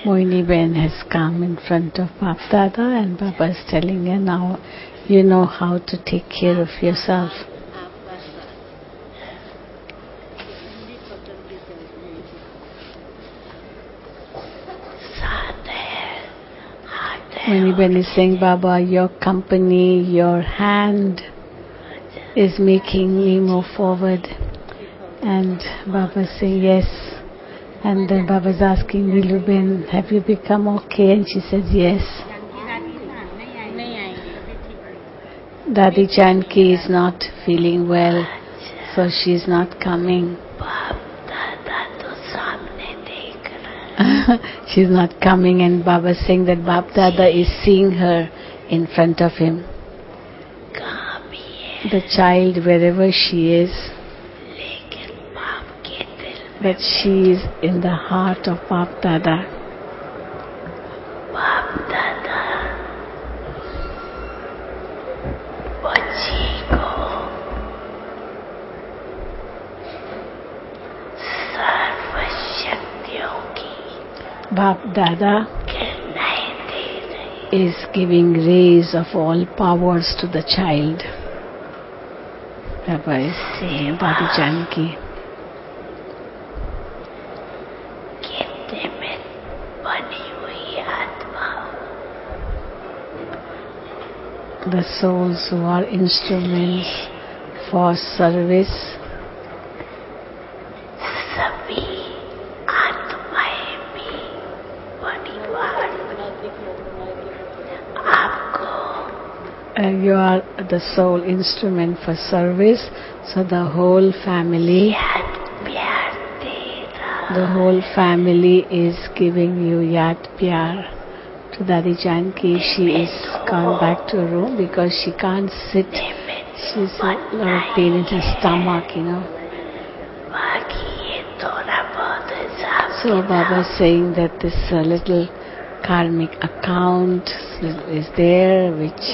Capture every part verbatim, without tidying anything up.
Moini Ben has come in front of Bap Dada and Baba is telling her, now you know how to take care of yourself. Moini Ben is saying, Baba, your company, your hand is making me move forward. And Baba is saying, yes. And then Baba is asking Nilu Ben, have you become okay? And she says, yes. Dadi Janki is not feeling well, so she is not coming. She's not coming, and Baba is saying that Bap Dada is seeing her in front of him. The child, wherever she is, but she is in the heart of Bap Dada. Bap Dada, bachiko sarva shaktiyon ki Bap Dada is giving rays of all powers to the child. Baba is saying, Dadi Janki, the souls who are instruments for service, and you are the sole instrument for service, so the whole family, the whole family is giving you Yad Pyar. To Dadi Janki, she is gone back to her room because she can't sit. She's a lot of pain in her stomach, you know. So Baba is saying that this uh, little karmic account is there, which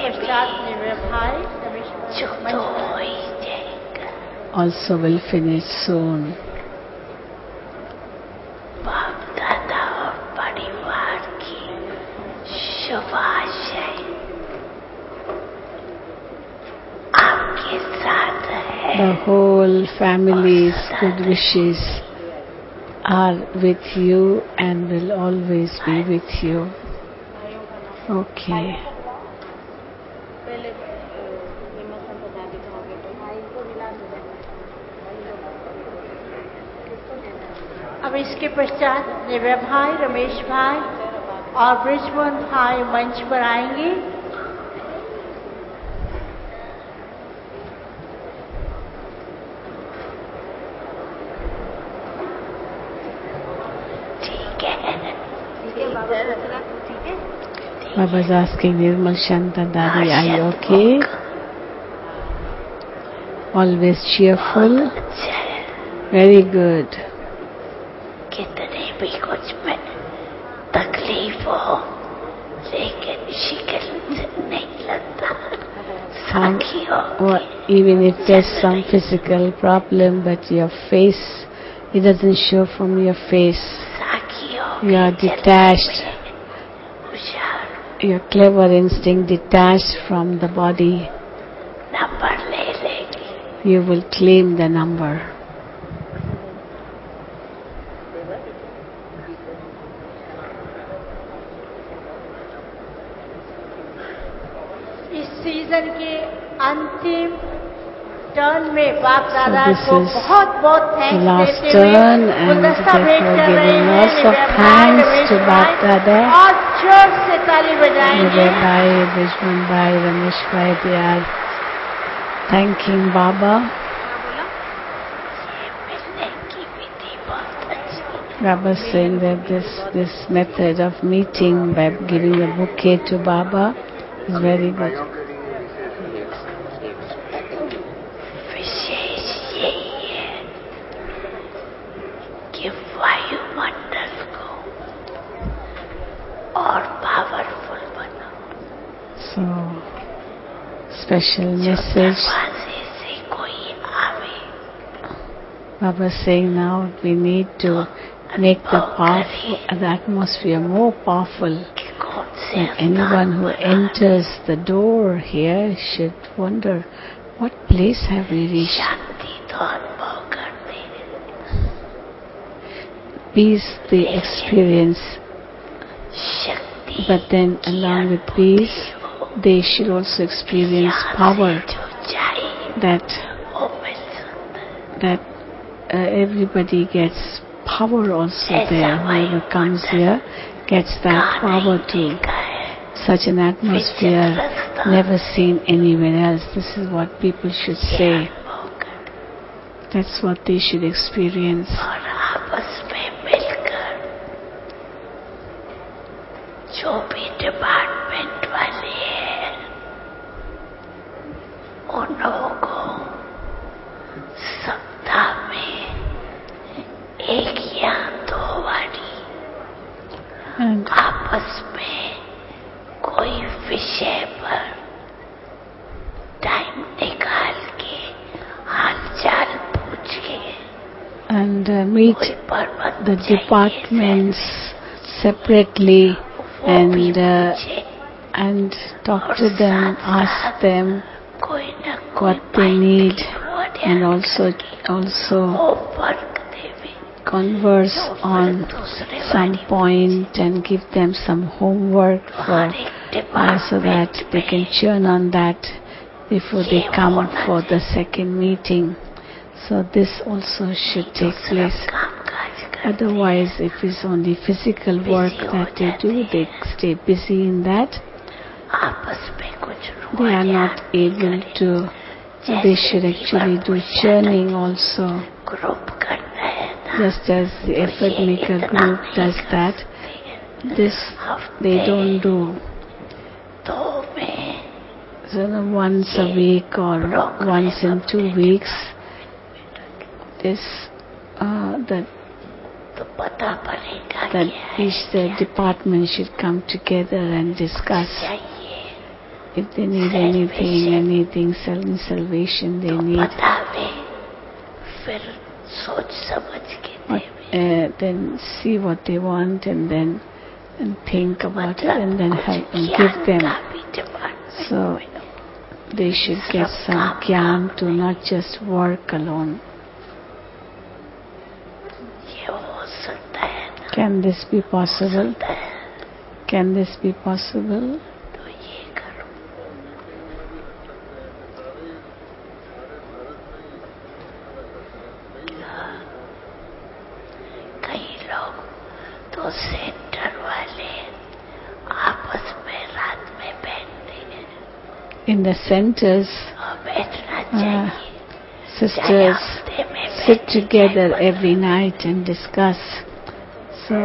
also will finish soon. The whole family's good wishes are with you and will always be with you. Okay. अब इसके पश्चात निर्भय भाई, रमेश भाई और ब्रिजमोहन भाई मंच पर आएंगे. Baba is asking Nirmal Shanta, Dadi, are you okay? Always cheerful? Very good. कितने भी कुछ में तकलीफ हो, लेकिन शिकल नहीं लगता. Or even if there's some physical problem, but your face, it doesn't show from your face. You are detached. Your clever instinct detached from the body. You will claim the number. इस season के अंतिम turn में बाप दादा को बहुत बहुत thanks देते हुए गुलदस्ता भेंट कर रहे हैं thanks to Bap Dada. और जोर से ताली बजाएंगे. Bhai, Vishwan Bhai, Ramesh Bhai, they are thanking Baba. Baba is saying that this this method of meeting by giving a bouquet to Baba is very good. विशेष यही है कि वायुमंडल को और पावरफुल बनो. So, special message. से कोई आवे. Baba is saying now we need to make the powerful, the atmosphere more powerful. That anyone who enters the door here should wonder, what place have we reached? Peace they experience, but then along with peace, they should also experience power. That that uh, everybody gets power also there. Whoever comes here gets that power too. Such an atmosphere never seen anywhere else. This is what people should say. That's what they should experience. जो भी department वाले हैं उन लोगों को सप्ताह में एक या दो बारी आपस में कोई विषय पर टाइम निकाल के हालचाल पूछ के and uh, meet the departments separately and uh, and talk to them, ask them what they need, and also also converse on some point and give them some homework for uh, so that they can churn on that before they come for the second meeting. So this also should take place. Otherwise, if it's only physical work that they do, they stay busy in that. They are not able to, they should actually do churning also. Just as the effort maker group does that, this they don't do. So once a week or once in two weeks, this uh, that that each the department should come together and discuss if they need anything, anything salvation they need. But, uh, then see what they want and then and think about it and then help and give them. So they should get some gyan to not just work alone. Can this be possible? Can this be possible? In the centers, uh, sisters sit together every night and discuss. So,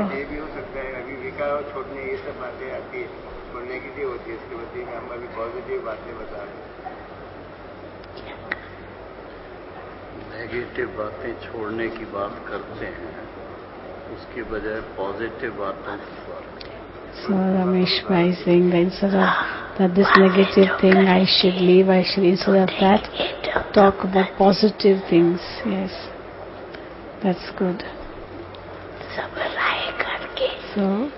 negative बातें छोड़ने की बात करते हैं, उसके बजाय positive बातों की बात. So Ramesh Bhai is saying that instead of that this negative thing I should leave, I should instead of that talk about positive things. Yes, that's good. So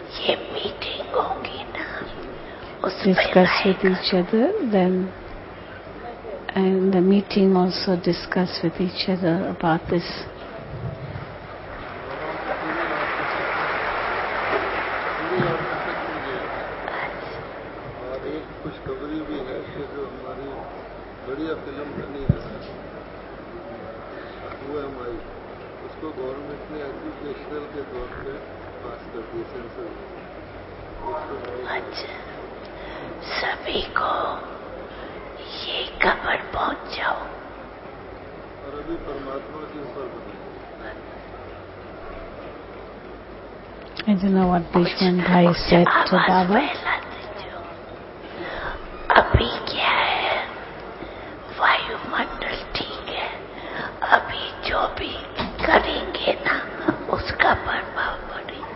discuss with each other, then and the meeting also discuss with each other about this. बढ़िया film बनी है वो M आई उसको government ने educational के तौर पे पास कर दिया सेंसर में. सभी को ये खबर पहुंच जाओ. और अभी परमात्मा के ऊपर बनी. I don't know what Bhishman Bhai said to Baba. अभी क्या है, वायुमंडल ठीक है, अभी जो भी करेंगे ना उसका प्रभाव पड़ेगा.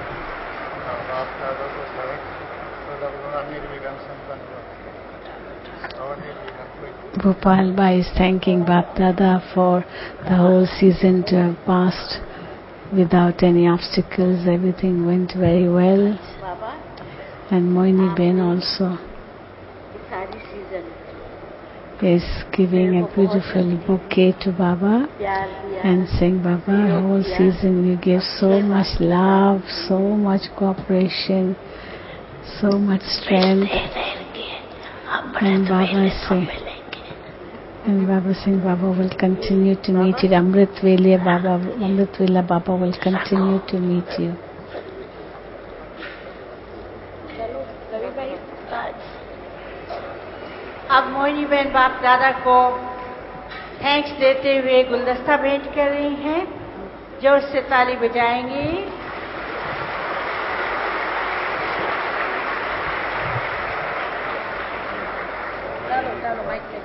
आप दादा को निर्विघ्न संपन्न हुआ. Bhupal Bhai is thanking Bap Dada for the whole season to have passed without any obstacles. Everything went very well. And Moini Ben also is giving a beautiful bouquet to Baba and saying, Baba, whole season you gave so much love, so much cooperation, so much strength. And Baba saying, and Baba saying, Baba will continue to meet you. Amrit Vela Baba, Amrit Vela Baba will continue to meet you. अब मोहिनी बहन बाप दादा को thanks देते हुए गुलदस्ता भेंट कर रही हैं। जोर से ताली बजाएंगी। चलो चलो माइक पे।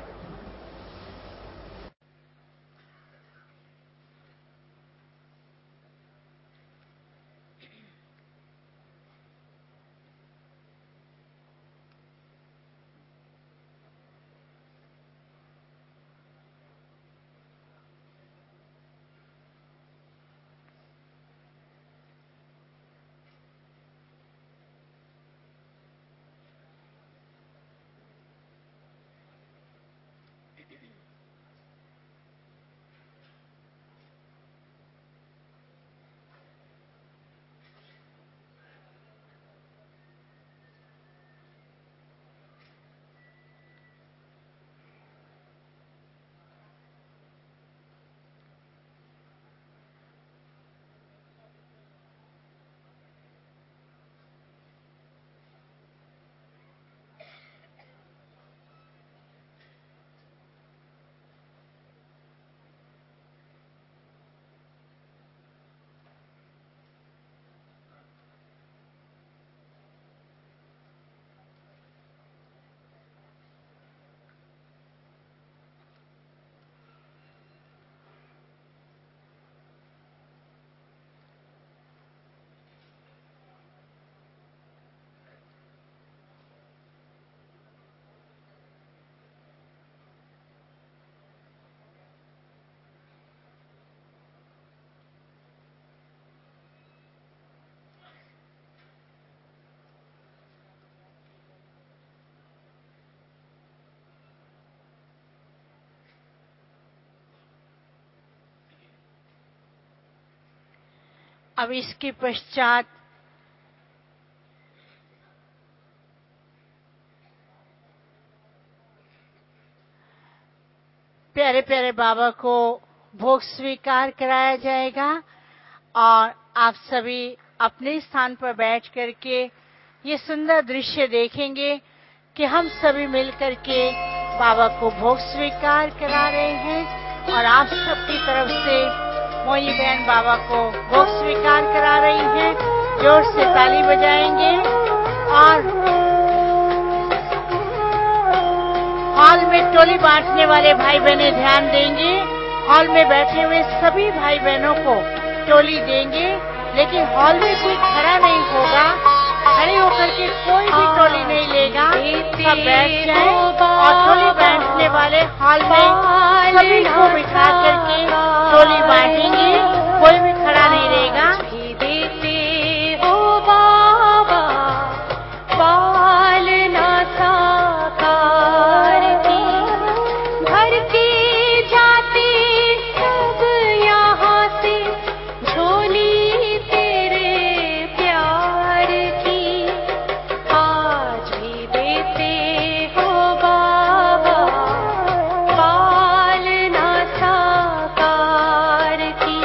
अब इसके पश्चात प्यारे प्यारे बाबा को भोग स्वीकार कराया जाएगा और आप सभी अपने स्थान पर बैठ करके ये सुंदर दृश्य देखेंगे कि हम सभी मिलकर के बाबा को भोग स्वीकार करा रहे हैं और आप सबकी तरफ से मोहिनी बहन बाबा को भोग स्वीकार करा रही हैं। जोर से ताली बजाएंगे और हॉल में टोली बांटने वाले भाई बहनें ध्यान देंगे। हॉल में बैठे हुए सभी भाई बहनों को टोली देंगे, लेकिन हॉल में कोई खड़ा नहीं होगा। खड़े होकर के कोई भी टोली नहीं लेगा। सब बैठ जाए और टोली बांटने वाले हॉल में सभी को बिठा करके टोली बांटेंगे। कोई भी खड़ा नहीं रहेगा। की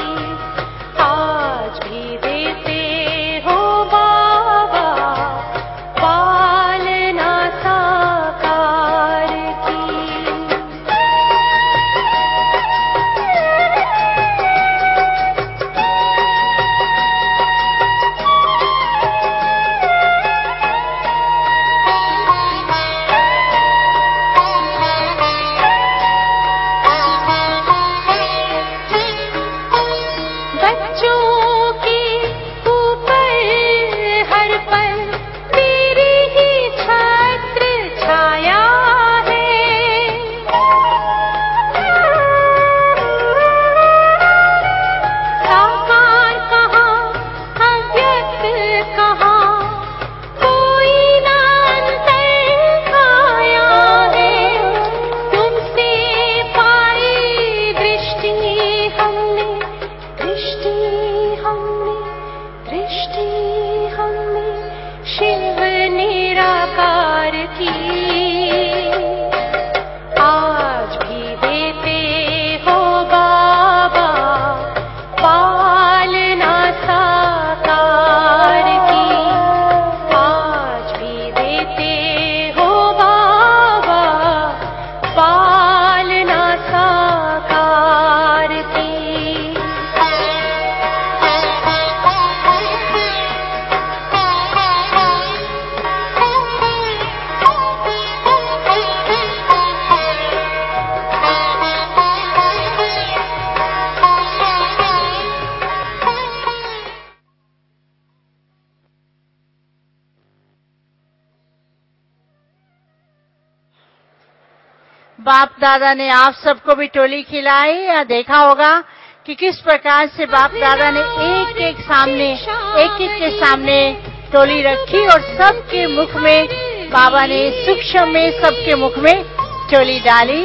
बाप दादा ने आप सबको भी टोली खिलाई, या देखा होगा कि किस प्रकार से बाप दादा ने एक एक सामने एक एक के सामने टोली रखी और सबके मुख में बाबा ने सूक्ष्म में सबके मुख में टोली डाली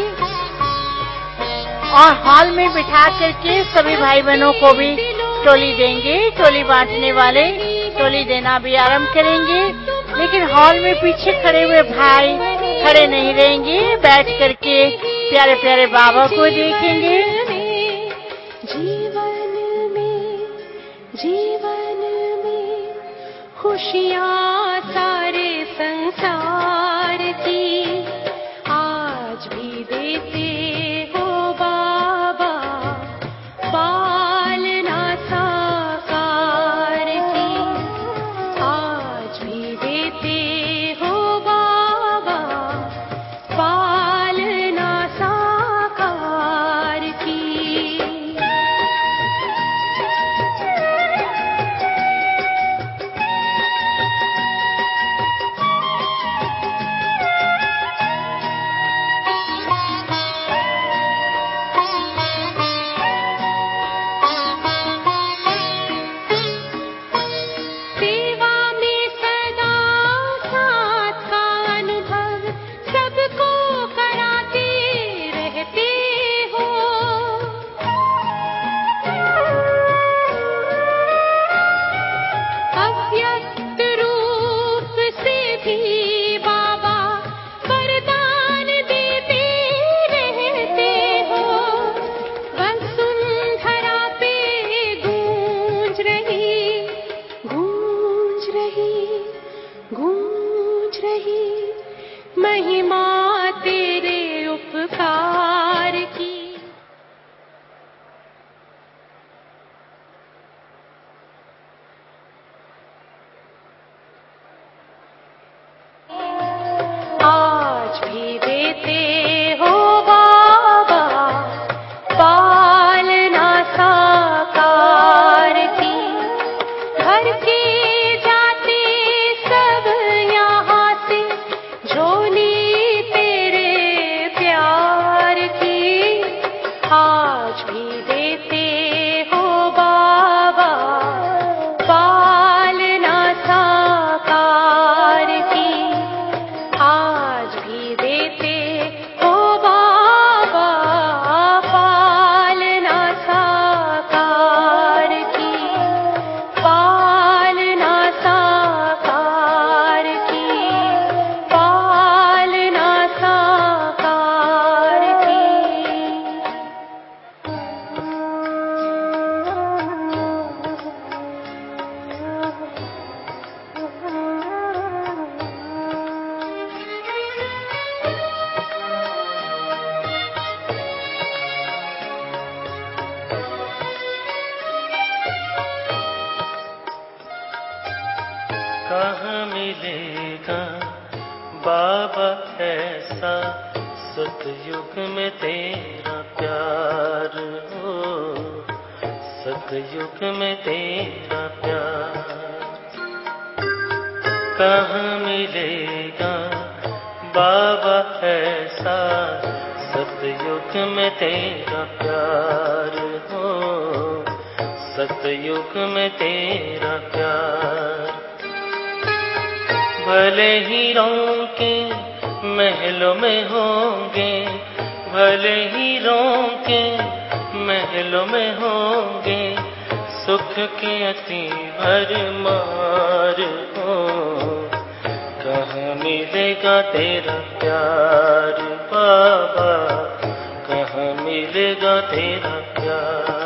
और हॉल में बिठा करके सभी भाई बहनों को भी टोली देंगे। टोली बांटने वाले टोली देना भी आरंभ करेंगे, लेकिन हॉल में पीछे खड़े हुए भाई खड़े नहीं रहेंगे, बैठ करके प्यारे प्यारे बाबा को देखेंगे। जीवन में जीवन में खुशियाँ सारे संसार की आज भी देते हो बाबा, पालना साकार की आज भी देते हो बाबा, पालना साकार की। कहाँ मिलेगा बाबा ऐसा सतयुग में तेरा प्यार हो, सतयुग में तेरा प्यार। कहाँ मिलेगा बाबा ऐसा सतयुग में तेरा प्यार हो, सतयुग में तेरा प्यार। भले हीरों के महलों में होंगे, भले हीरों के महलों में होंगे, सुख के अति भरमार हो। कहाँ मिलेगा तेरा प्यार बाबा, कहाँ मिलेगा तेरा प्यार।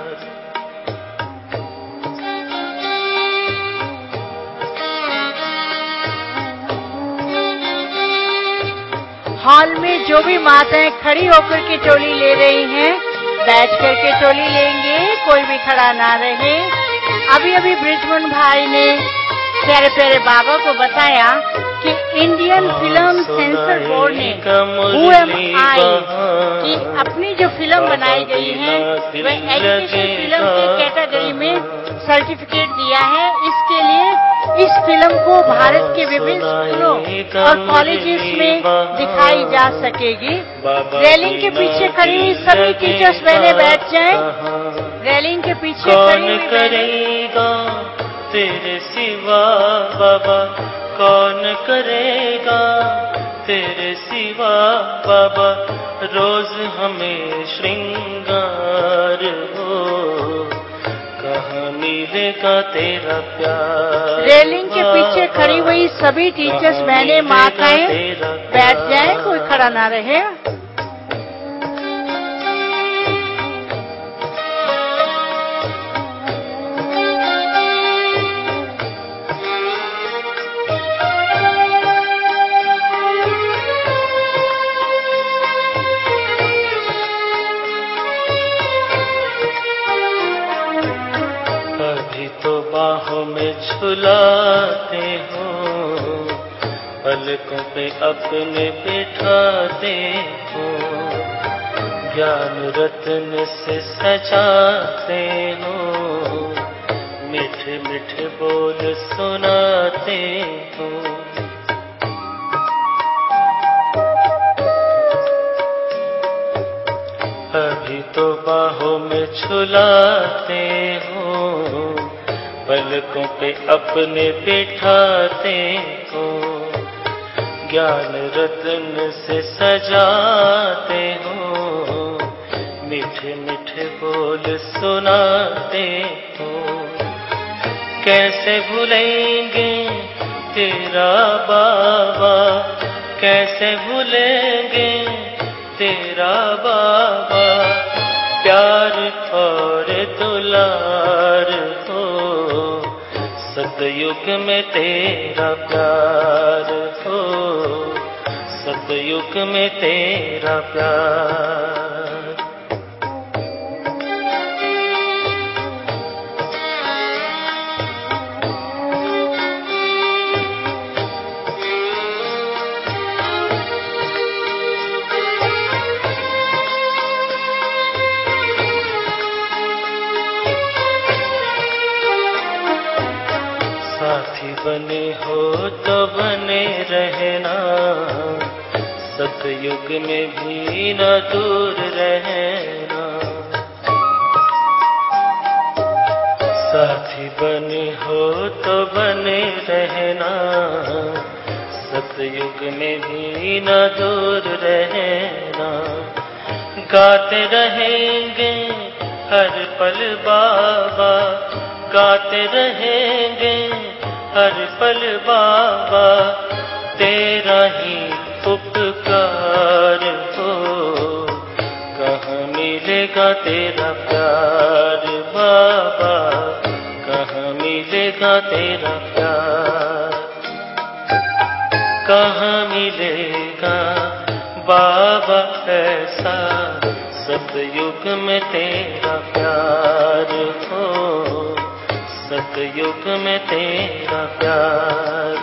हॉल में जो भी माताएं खड़ी होकर के टोली ले रही हैं, बैठ करके टोली लेंगे, कोई भी खड़ा ना रहे। अभी अभी ब्रिजमन भाई ने प्यारे प्यारे बाबा को बताया कि इंडियन फिल्म सेंसर बोर्ड ने हु एम आई की अपनी जो फिल्म बनाई गई है वह एजुकेशन फिल्म की कैटेगरी में सर्टिफिकेट दिया है। इसके लिए इस फिल्म को भारत के विभिन्न स्कूलों और कॉलेजेस में दिखाई जा सकेगी। रेलिंग के पीछे खड़ी हुई सभी टीचर्स बहने बैठ जाएं। रेलिंग के पीछे खड़ी हुई करेगा तेरे सिवा बाबा, कौन करेगा तेरे सिवा बाबा, रोज हमें श्रृंगार हो, कहाँ मिलेगा तेरा प्यार। रेलिंग के पीछे खड़ी हुई सभी टीचर्स बहने माताएं बैठ जाएं, कोई खड़ा ना रहे। बाहों में झुलाते हो, पलकों पे अपने बिठाते हो, ज्ञान रत्न से सजाते हो, मीठे मीठे बोल सुनाते हो। अभी तो बाहों में झुलाते हो, पलकों पे अपने बिठाते हो, ज्ञान रत्न से सजाते हो, मीठे मीठे बोल सुनाते हो। कैसे भूलेंगे तेरा बाबा, कैसे भूलेंगे तेरा बाबा, प्यार और दुलार हो, सतयुग में तेरा प्यार हो, सतयुग में तेरा प्यार। साथी बने हो तो बने रहना, सतयुग में भी न दूर रहना। साथी बने हो तो बने रहना, सतयुग में भी न दूर रहना। गाते रहेंगे हर पल बाबा, गाते रहेंगे हर पल बाबा, तेरा ही उपकार हो, कहाँ मिलेगा तेरा प्यार बाबा, कहाँ मिलेगा तेरा प्यार, कहाँ मिलेगा बाबा ऐसा, सतयुग में तेरा प्यार हो, सतयुग में तेरा प्यार।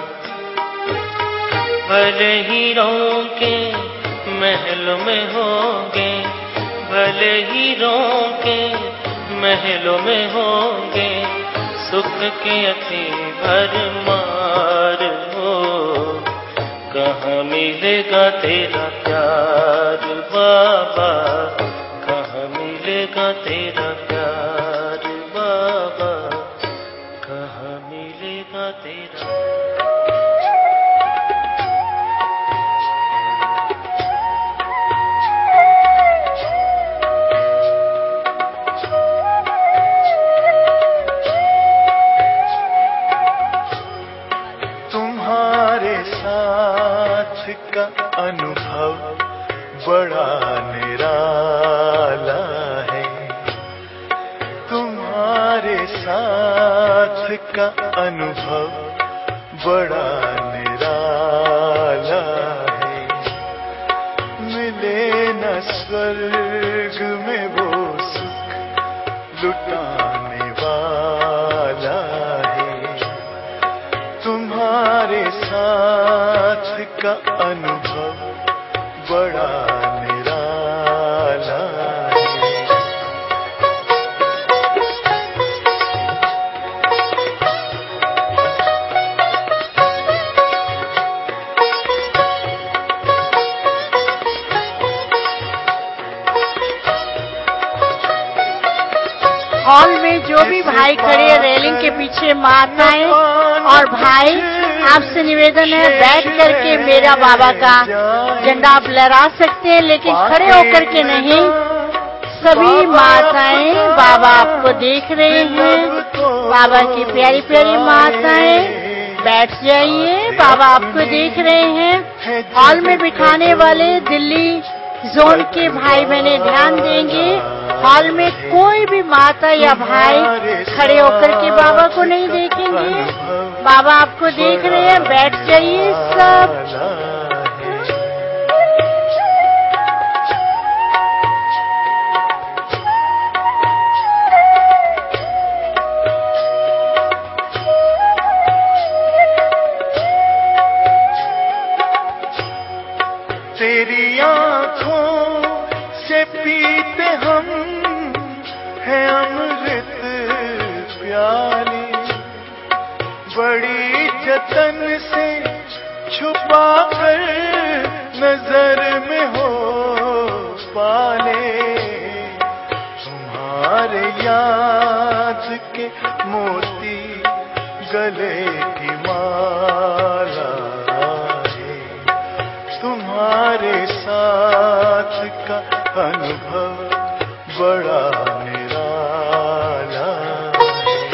भले हीरों के महलों में होंगे, भले हीरों के महलों में होंगे, सुख के अति भरमार हो, कहाँ मिलेगा तेरा प्यार बाबा, कहाँ मिलेगा तेरा प्यार बाबा, कहाँ मिलेगा तेरा। तुम्हारे साथ का अनुभव बड़ा निराला है, तुम्हारे साथ का अनुभव बड़ा निराला है। मिले न स्वर्ग में वो सुख लुटाने वाला है, तुम्हारे साथ का अनुभव बड़ा निराला है। हॉल में जो भी भाई खड़े हैं, रेलिंग के पीछे माताएं और भाई, आपसे निवेदन है बैठ करके मेरा बाबा का झंडा आप लहरा सकते हैं, लेकिन खड़े होकर के नहीं। सभी माताएं, बाबा आपको देख रहे हैं, बाबा की प्यारी प्यारी माताएं, बैठ जाइए, बाबा आपको देख रहे हैं। हॉल में बिठाने वाले दिल्ली जोन के भाई बहने ध्यान देंगे, हॉल में कोई भी माता या भाई खड़े होकर के बाबा को नहीं देखेंगे। बाबा आपको देख रहे हैं, बैठ जाइए सब। तेरी आँखों से पीते हम हैं अमृत प्याली, बड़ी जतन से छुपा कर नजर में हो पाले। तुम्हारे याद के मोती गले की माला, तुम्हारे साथ का अनुभव बड़ा निराला है।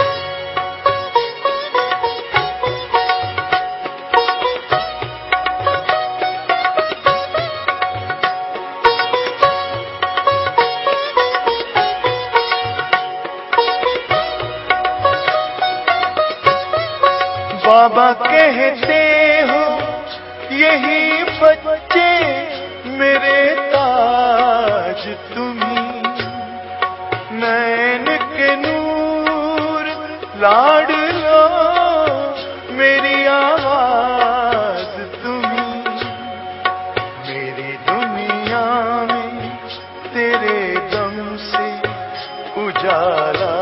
बाबा कहते हो यही बच्चे मेरे ताज तुम्ही, नैन के नूर लाड लो मेरी आवाज तुम्ही। मेरी दुनिया में तेरे दम से उजाला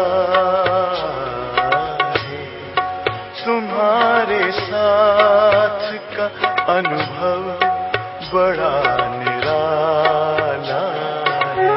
है, तुम्हारे साथ का अनुभव बड़ा निराला है।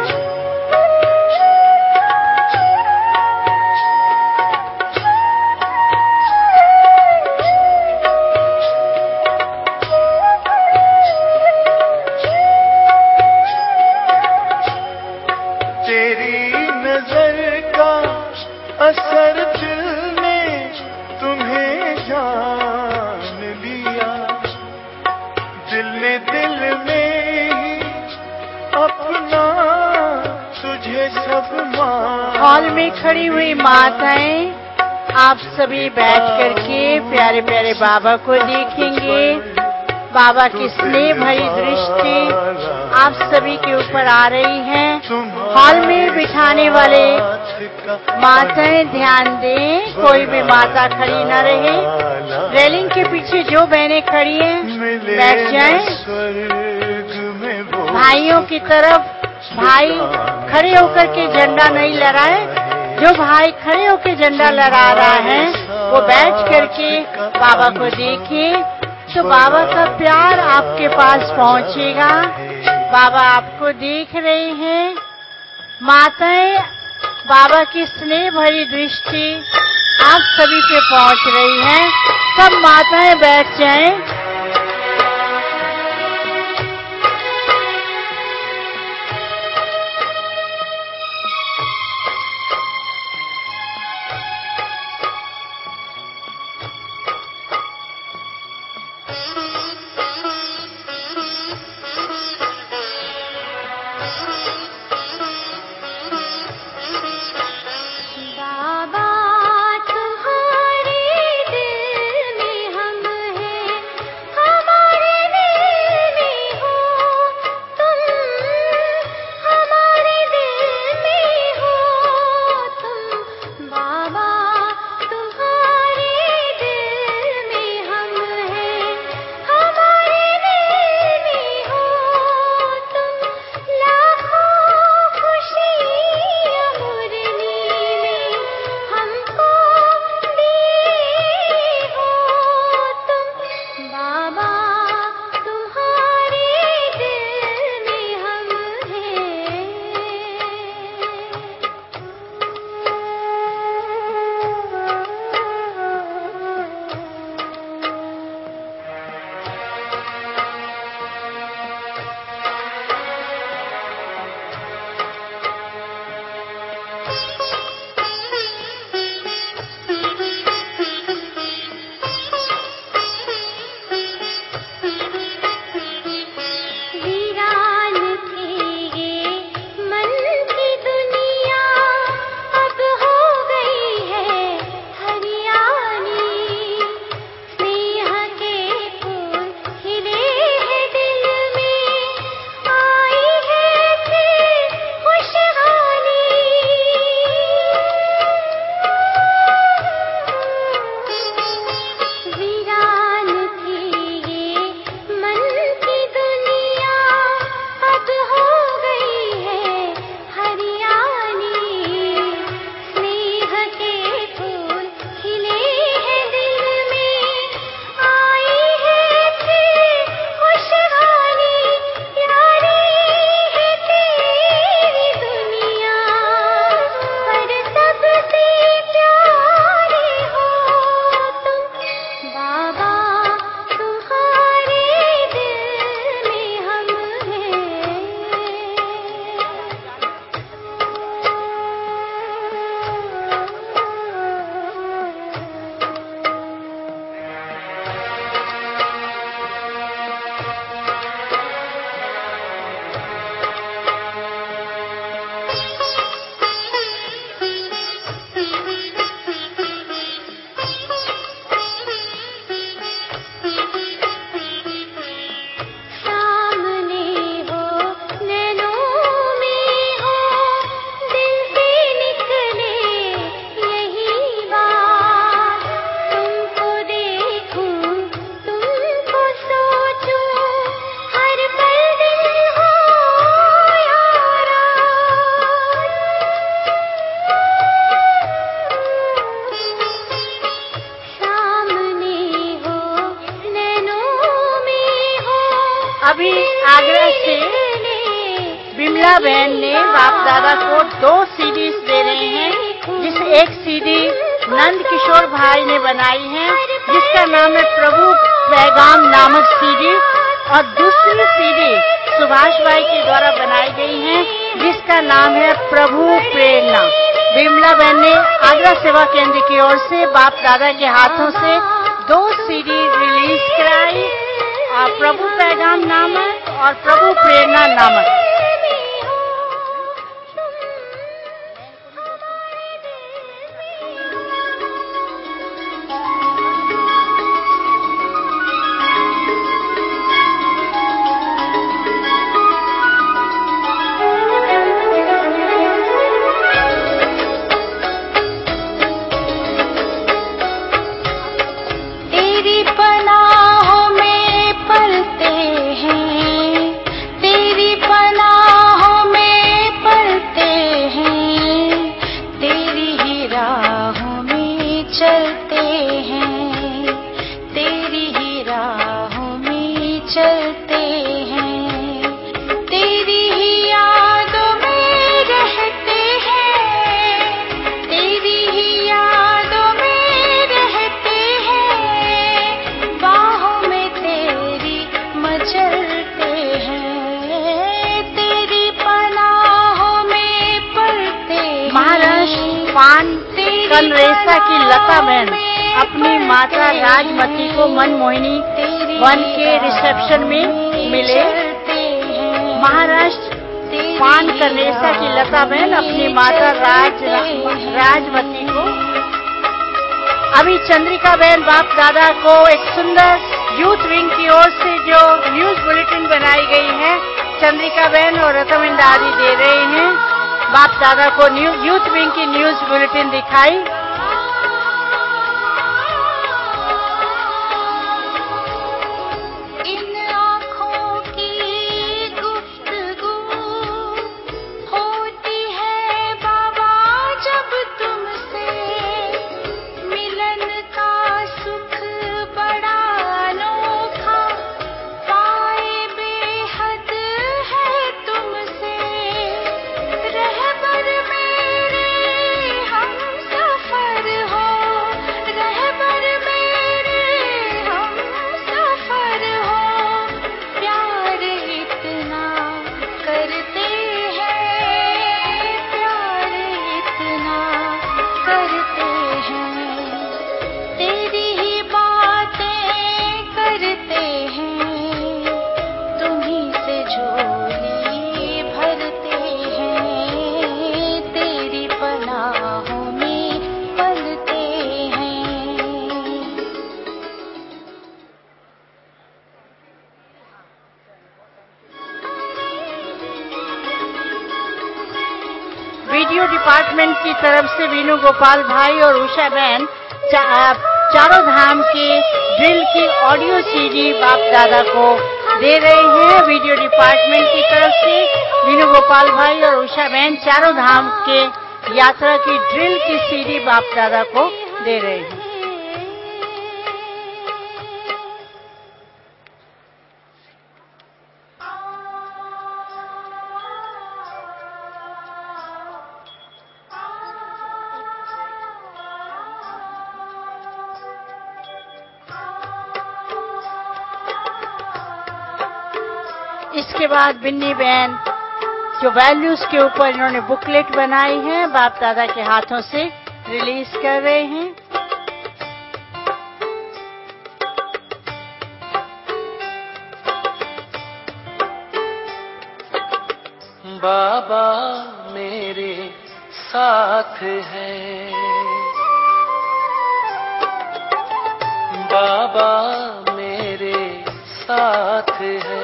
तेरी नजर का असर दिल ने तुम्हें जान लिया, दिल ने दिल में ही अपना तुझे सब मान। हॉल में खड़ी हुई माताएं, आप सभी बैठ करके प्यारे प्यारे बाबा को देखेंगे। बाबा की स्नेह भरी दृष्टि आप सभी के ऊपर आ रही है। हॉल में बिठाने वाले माताएं ध्यान दें, कोई भी माता खड़ी न रहे। रेलिंग के पीछे जो बहनें खड़ी हैं बैठ जाएं। भाइयों की तरफ भाई खड़े होकर के झंडा नहीं लहराए, जो भाई खड़े होकर झंडा लहरा रहा है वो बैठ करके बाबा को देखे, तो बाबा का प्यार आपके पास पहुंचेगा। बाबा आपको देख रहे हैं। माताएं, बाबा की स्नेह भरी दृष्टि आप सभी पे पहुंच रही है। सब माताएं बैठ जाएं। बाबा तुम्हारे दिल में हम हैं, विमला बहन ने बाप दादा को दो सीडीज दे रहे हैं, जिस एक सीडी नंद किशोर भाई ने बनाई है जिसका नाम है प्रभु पैगाम नामक सीडी, और दूसरी सीडी सुभाष भाई के द्वारा बनाई गई है जिसका नाम है प्रभु प्रेरणा। विमला बहन ने आगरा सेवा केंद्र की ओर से बाप दादा के हाथों से दो सीडी रिलीज कराई, प्रभु पैगाम नामक और प्रभु प्रेरणा नामक। कनरेसा की लता बहन अपनी माता राजमती को मनमोहिनी वन के रिसेप्शन में मिले। महाराष्ट्र पान कनरेसा की लता बहन अपनी माता राज राजमती को। अभी चंद्रिका बहन बाप दादा को एक सुंदर यूथ विंग की ओर से जो न्यूज बुलेटिन बनाई गई है, चंद्रिका बहन और रतन दादी दे रहे हैं। बाप दादा को न्यू यूथ विंग की न्यूज बुलेटिन दिखाई। वीडियो डिपार्टमेंट की तरफ से वीनू गोपाल भाई और उषा बहन चा, चारों धाम के ड्रिल की ऑडियो सीडी बाप दादा को दे रहे हैं। वीडियो डिपार्टमेंट की तरफ से वीनू गोपाल भाई और उषा बहन चारों धाम के यात्रा की ड्रिल की सीडी बाप दादा को दे रहे हैं। इसके बाद बिन्नी बहन जो वैल्यूज के ऊपर इन्होंने बुकलेट बनाई है बाप दादा के हाथों से रिलीज कर रहे हैं। बाबा मेरे साथ है, बाबा मेरे साथ है,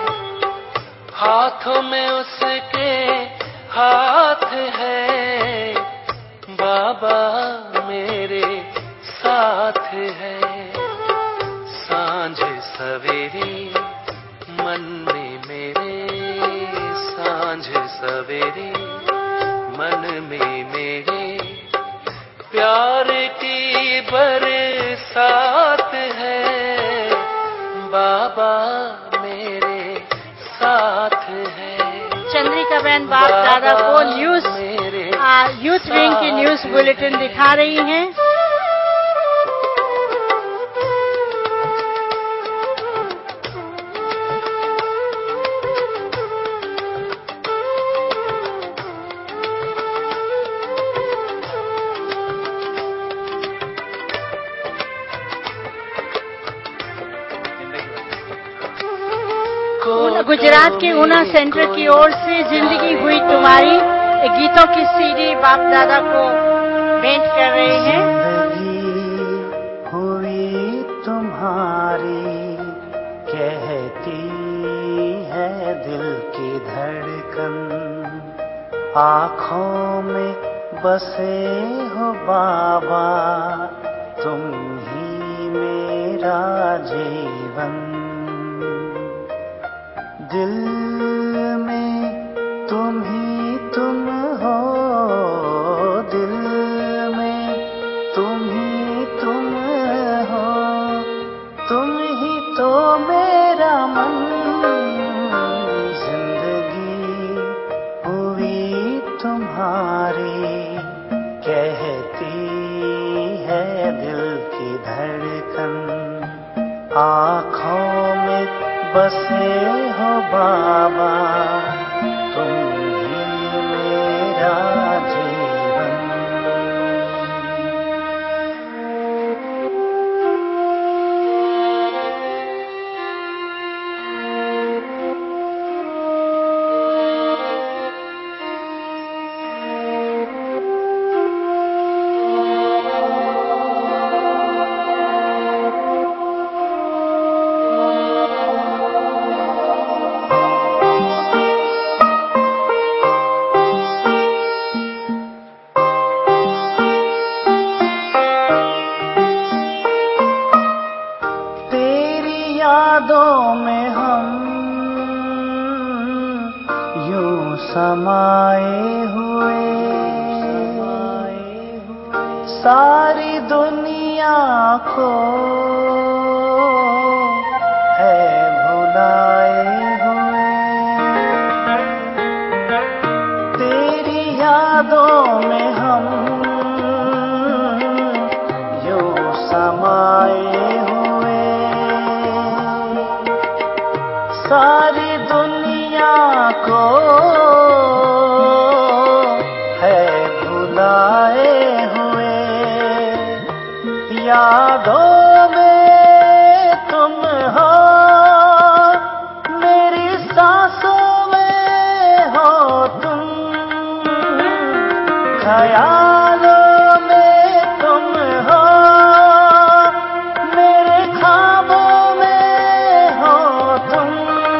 हाथों में उसके हाथ है, बाबा मेरे साथ है। सांझ सवेरे मन में मेरे, सांझ सवेरे मन में मेरे, प्यार की बरसात है, बाबा मेरे साथ है। चंद्रिका गीता बहन बाप दादा को न्यूज यूथ विंग की न्यूज बुलेटिन दिखा रही हैं। गुजरात के ऊना सेंटर की ओर से जिंदगी हुई तुम्हारी गीतों की सीडी बाप दादा को भेंट कर रहे हैं। जिंदगी हुई तुम्हारी कहती है दिल की धड़कन, आँखों में बसे हो बाबा तुम ही मेरा जीवन, दिल में तुम ही तुम हो, दिल में तुम ही तुम हो, तुम ही तो मेरा मन, जिंदगी हुई तुम्हारी कहती है दिल की धड़कन, आँखों में बसे हो बाबा तुम ही मेरा जीवन। यादों में हम यूं समाए हुए, सारी दुनिया को है भुलाए हुए, तेरी यादों में हम यूं समाए सारी दुनिया को है भुलाए हुए, यादों में तुम हो मेरी सांसों में हो तुम, ख्यालों में तुम हो मेरे ख्वाबों में हो तुम,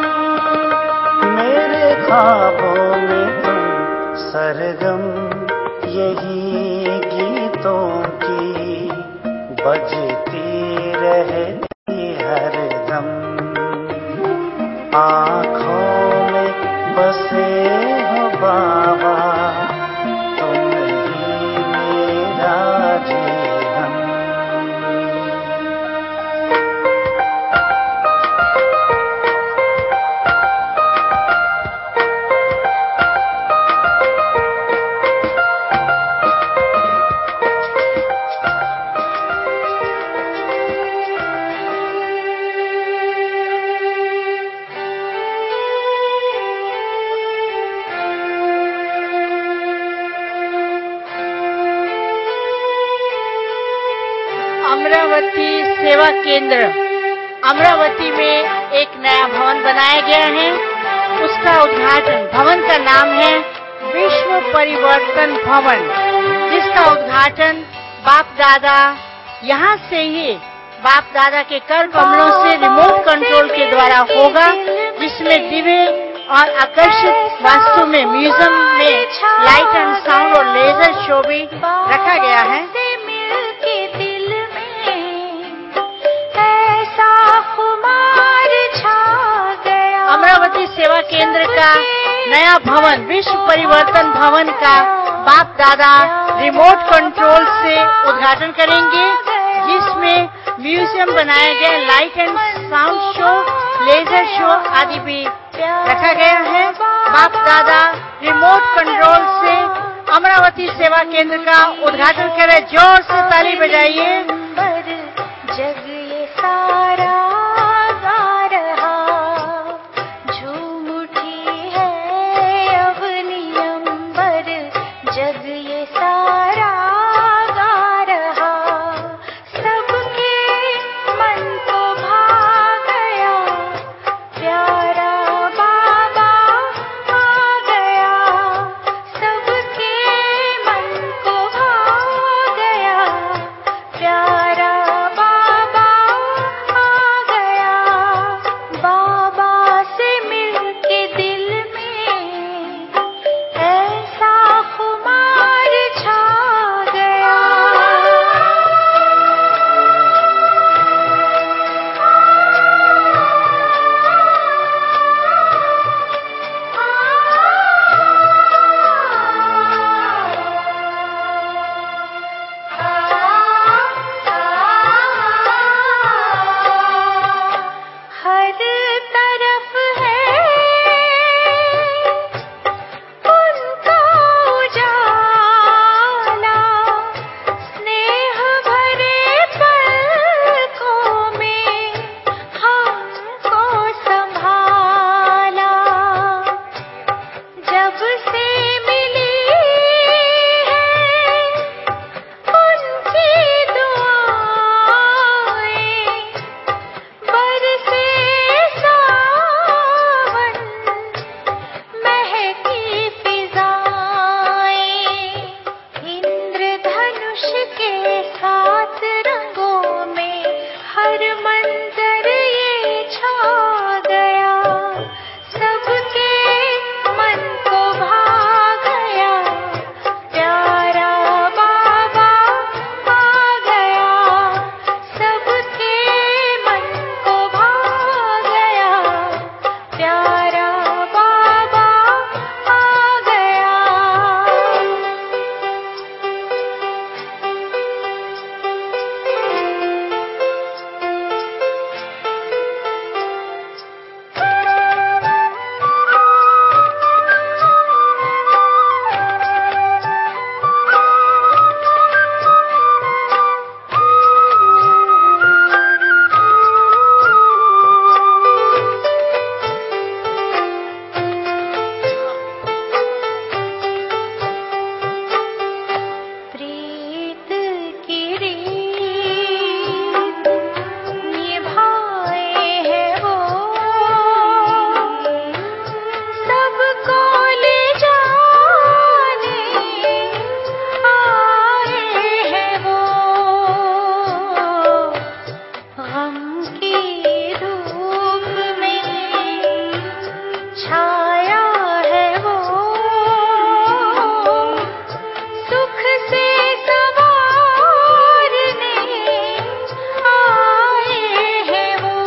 ख्वाबों में तुम सरगम यही गीतों की बजती रहती हरदम, आँखों में बसे हो बाबा तुम ही मेरा जीवन। अमरावती सेवा केंद्र अमरावती में एक नया भवन बनाया गया है, उसका उद्घाटन, भवन का नाम है विश्व परिवर्तन भवन, जिसका उद्घाटन बाप दादा यहाँ से ही बाप दादा के कर कमलों से रिमोट कंट्रोल के द्वारा होगा, जिसमें दिव्य और आकर्षित वास्तु में म्यूजियम में लाइट एंड साउंड और लेजर शो भी रखा गया है। अमरावती सेवा केंद्र का नया भवन विश्व परिवर्तन भवन का बाप दादा रिमोट कंट्रोल से उद्घाटन करेंगे, जिसमें म्यूजियम बनाया गया, light and sound show, laser show आदि भी रखा गया है। बाप दादा रिमोट कंट्रोल से अमरावती सेवा केंद्र का उद्घाटन करें। जोर से ताली बजाइए। जग ये सारा गा रहा, झूम उठी है अवनी अंबर, जग ये सारा गा रहा, सबके मन को भा गया, प्यारा बाबा आ गया, सबके मन को भा गया, प्यारा बाबा आ गया, बाबा से मिलके दिल में ऐसा खुमार छा गया। हर तरफ है उनका उजाला, स्नेह भरे पलकों में हमको संभाला, जब से मिली है उनकी दुआएं, बरसे सावन महकी फिजाएं, इंद्रधनुष के सात रंगों में हर मंजर ये छा गया, सबके मन को भा गया, प्यारा बाबा आ गया, सबके मन को भा गया, प्यारा बाबा आ गया। प्रीत की रीत निभाए हैं वो, सबको ले जाने आए हैं वो, गम की धूप में छाया है वो, सुख से सवारने आए हैं वो,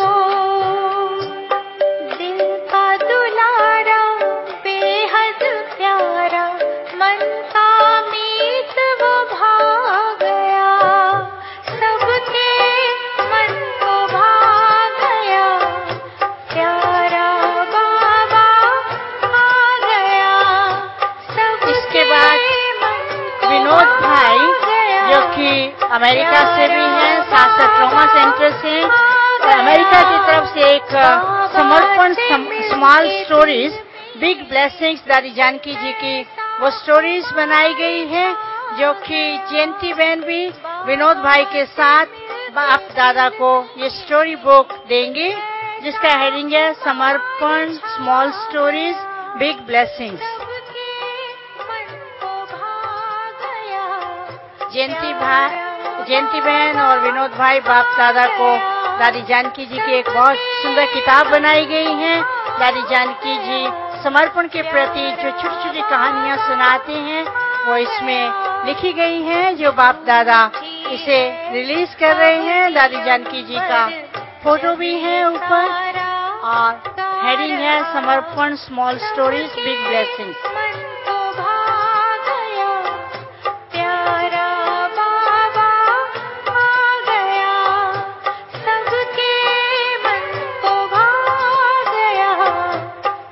दिल का दुलारा बेहद प्यारा, मन का मीत वो भा गया, सबके मन को भा गया, प्यारा बाबा आ गया, सबके इसके बाद मन को विनोद भा भाई गया, जो कि अमेरिका से भी हैं, साथ साथ ट्रॉमा सेंटर से, और अमेरिका की तरफ से एक अ, समर्पण स्मॉल स्टोरीज बिग ब्लेसिंग्स दादी जानकी जी की वो स्टोरीज बनाई गई है, जो कि जयंती बहन भी विनोद भाई के साथ बाप दादा को ये स्टोरी बुक देंगे, जिसका हेडिंग है समर्पण स्मॉल स्टोरीज बिग ब्लेसिंग्स। सबके मन को भा गया, जयंती भाई जयंती बहन और विनोद भाई बाप दादा को दादी जानकी जी की एक बहुत सुंदर किताब बनाई गई है। दादी जानकी जी समर्पण के प्रति जो छोटी छोटी कहानियां सुनाते हैं वो इसमें लिखी गई हैं, जो बाप दादा इसे रिलीज कर रहे हैं। दादी जानकी जी का फोटो भी है ऊपर और हेडिंग है समर्पण स्मॉल स्टोरीज बिग ब्लेसिंग्स। मन को भा गया, प्यारा बाबा आ गया, सबके मन को भा गया,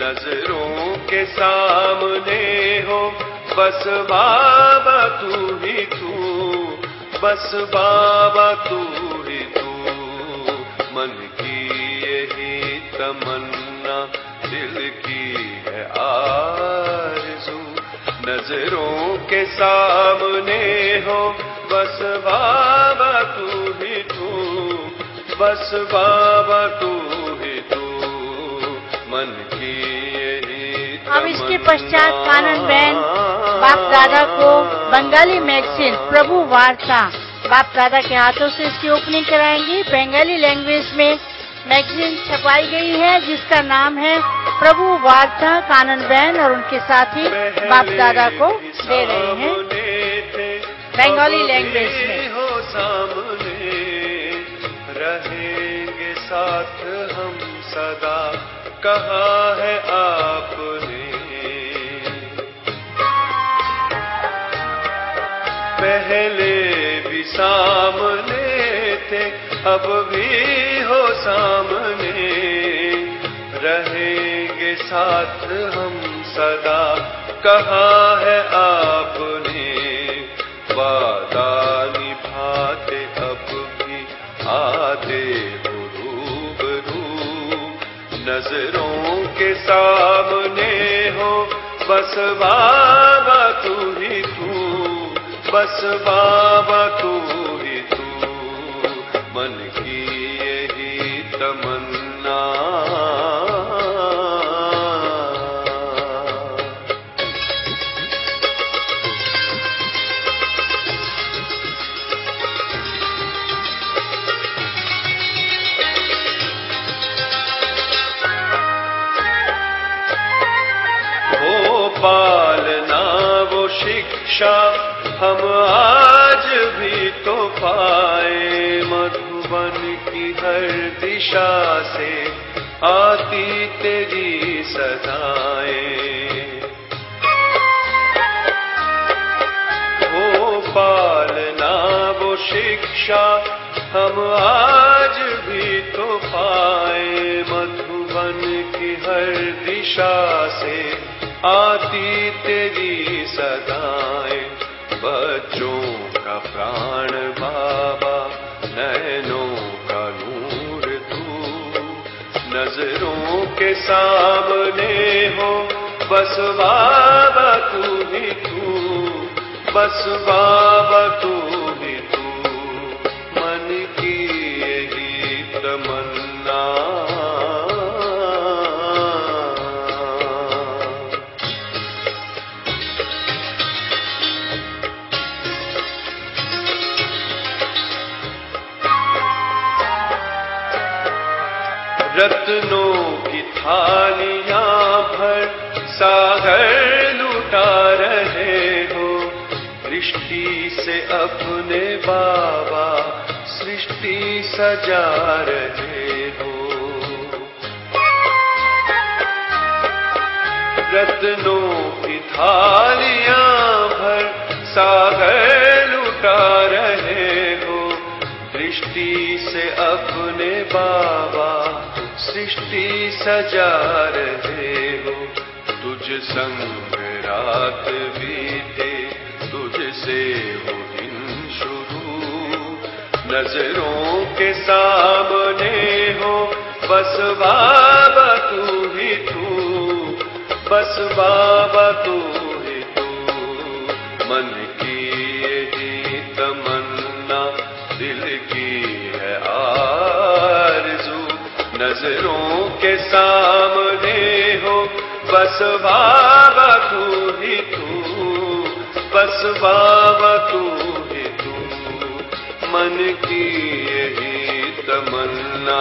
नजरों के सामने हो बस बाबा तू ही तू, बस बाबा तू ही तू। मन की यही तमन्ना, दिल की है आरज़ू, नजरों के सामने हो बस बाबा तू ही तू, बस बाबा तू ही तू। मन की यही तमन्ना। अब इसके पश्चात कानन बहन बाप दादा को बंगाली मैगजीन प्रभु वार्ता बाप दादा के हाथों से इसकी ओपनिंग कराएंगी। बंगाली लैंग्वेज में मैगजीन छपाई गई है जिसका नाम है प्रभु वार्ता। कानन बहन और उनके साथी बाप दादा को दे रहे हैं बंगाली लैंग्वेज में। हो सामने रहेंगे साथ हम सदा, कहा है आपने। पहले भी सामने थे अब भी हो सामने, रहेंगे साथ हम सदा, कहा है आपने। वादा निभाते अब भी आते हो रूबरू, नजरों के सामने हो बस बाबा तू ही तू, बस बाबा तू ही तू। मन की यही तमन्ना। वो पालना वो शिक्षा हम आज भी तो पाए, मधुबन की हर दिशा से आती तेरी सदाएं। वो पालना वो शिक्षा हम आज भी तो पाए, मधुबन की हर दिशा से आती तेरी सदाएं। बच्चों का प्राण बाबा, नैनों का नूर तू, नजरों के सामने हो बस बाबा तू ही तू, बस बाबा तू ही तू। मन की यही तमन्ना। रत्नों की थालियां भर सागर लुटा रहे हो, दृष्टि से अपने बाबा सृष्टि सजा रहे हो। रत्नों की थालियां भर सागर लुटा रहे हो, दृष्टि से अपने बाबा सृष्टि सजा रहे हो। तुझ संग रात बीते, तुझसे वो दिन शुरू, नजरों के सामने हो बस बाबा तू ही तू, बस बाबा तू ही तू। मन की यही तमन्ना, दिल की है आरज़ू, नजरों के सामने हो बस बाबा तू ही तू, बस बाबा तू ही तू। मन की यही तमन्ना।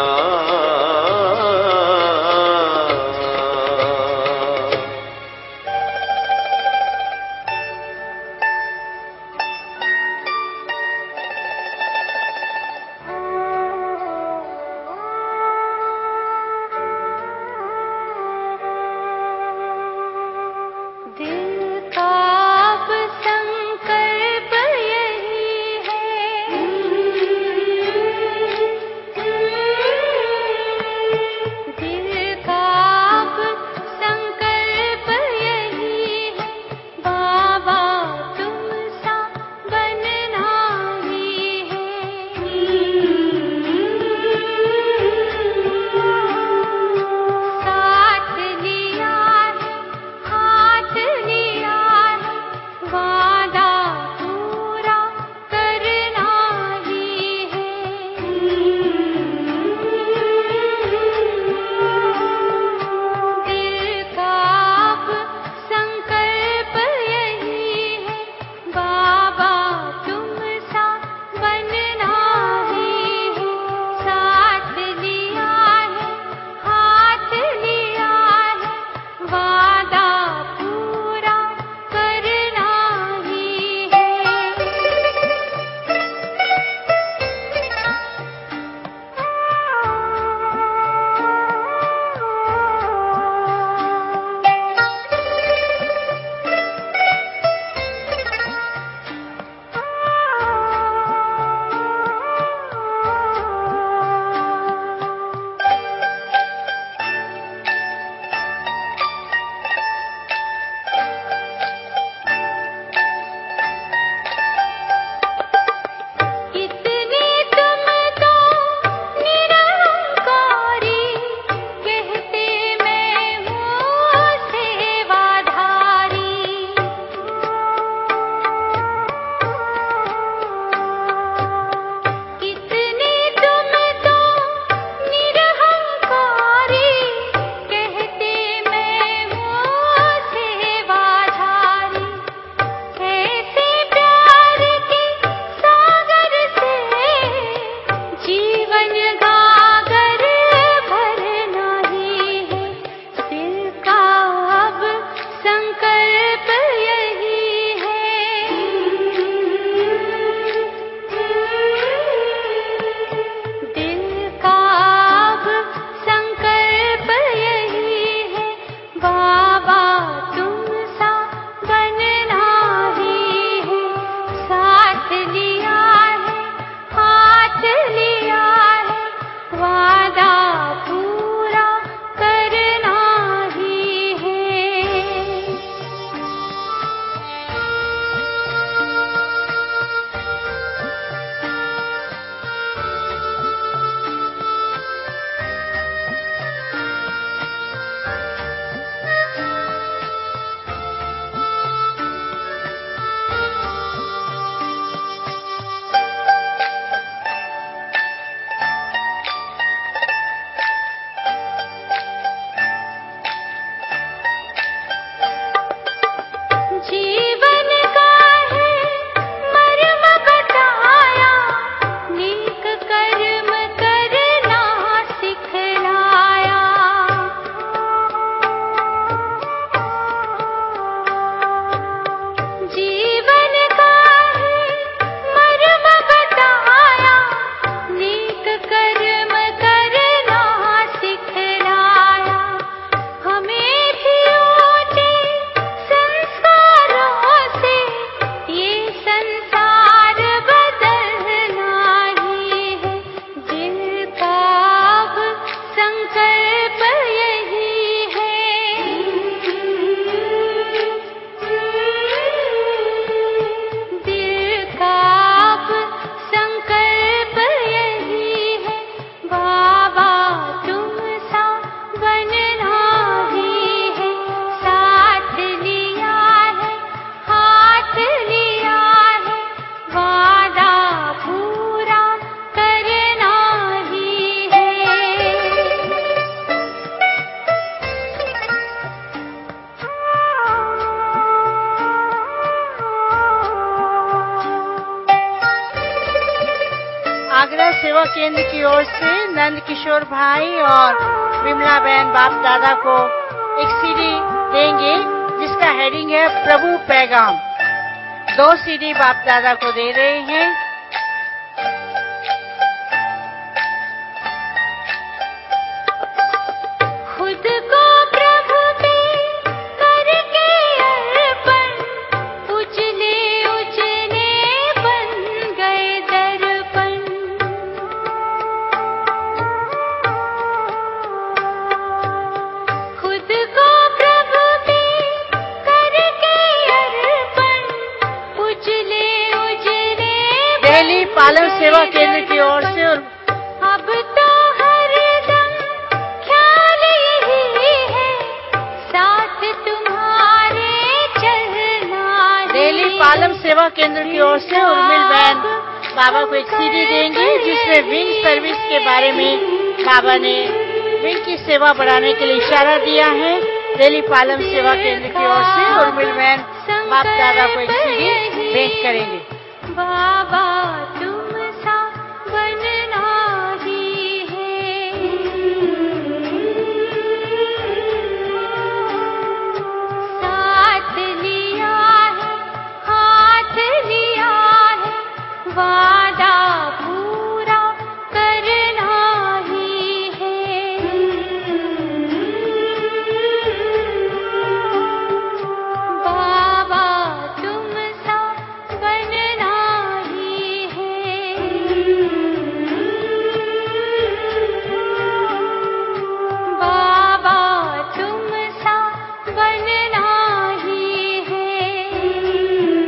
सेवा केंद्र की ओर से नंद किशोर भाई और विमला बहन बाप दादा को एक सीडी देंगे जिसका हेडिंग है प्रभु पैगाम। दो सीडी बाप दादा को दे रहे हैं। खुद को प्रभु पे करके अर्पण, उजले उजले बन गए दर्पण। खुद को प्रभु पे करके अर्पण, उजले उजले दिल्ली पालम सेवा केंद्र की ओर से और अब तो हरदम ख्याल यही है, साथ तुम्हारे चलना ही। दिल्ली पालम सेवा केंद्र की ओर से उर्मिल बहन बाबा को एक सीडी देंगे जिसमें विंग सर्विस के बारे में बाबा ने विंग की सेवा बढ़ाने के लिए इशारा दिया है। दिल्ली पालम सेवा केंद्र की ओर से उर्मिल बहन बाप दादा को एक सीडी भेंट करेंगे। बाबा तुम सा बनना ही है, साथ लिया है, हाथ लिया है, वादा पूरा करना ही है। बाबा तुम सा बनना ही है, बाबा तुम सा बनना ही है।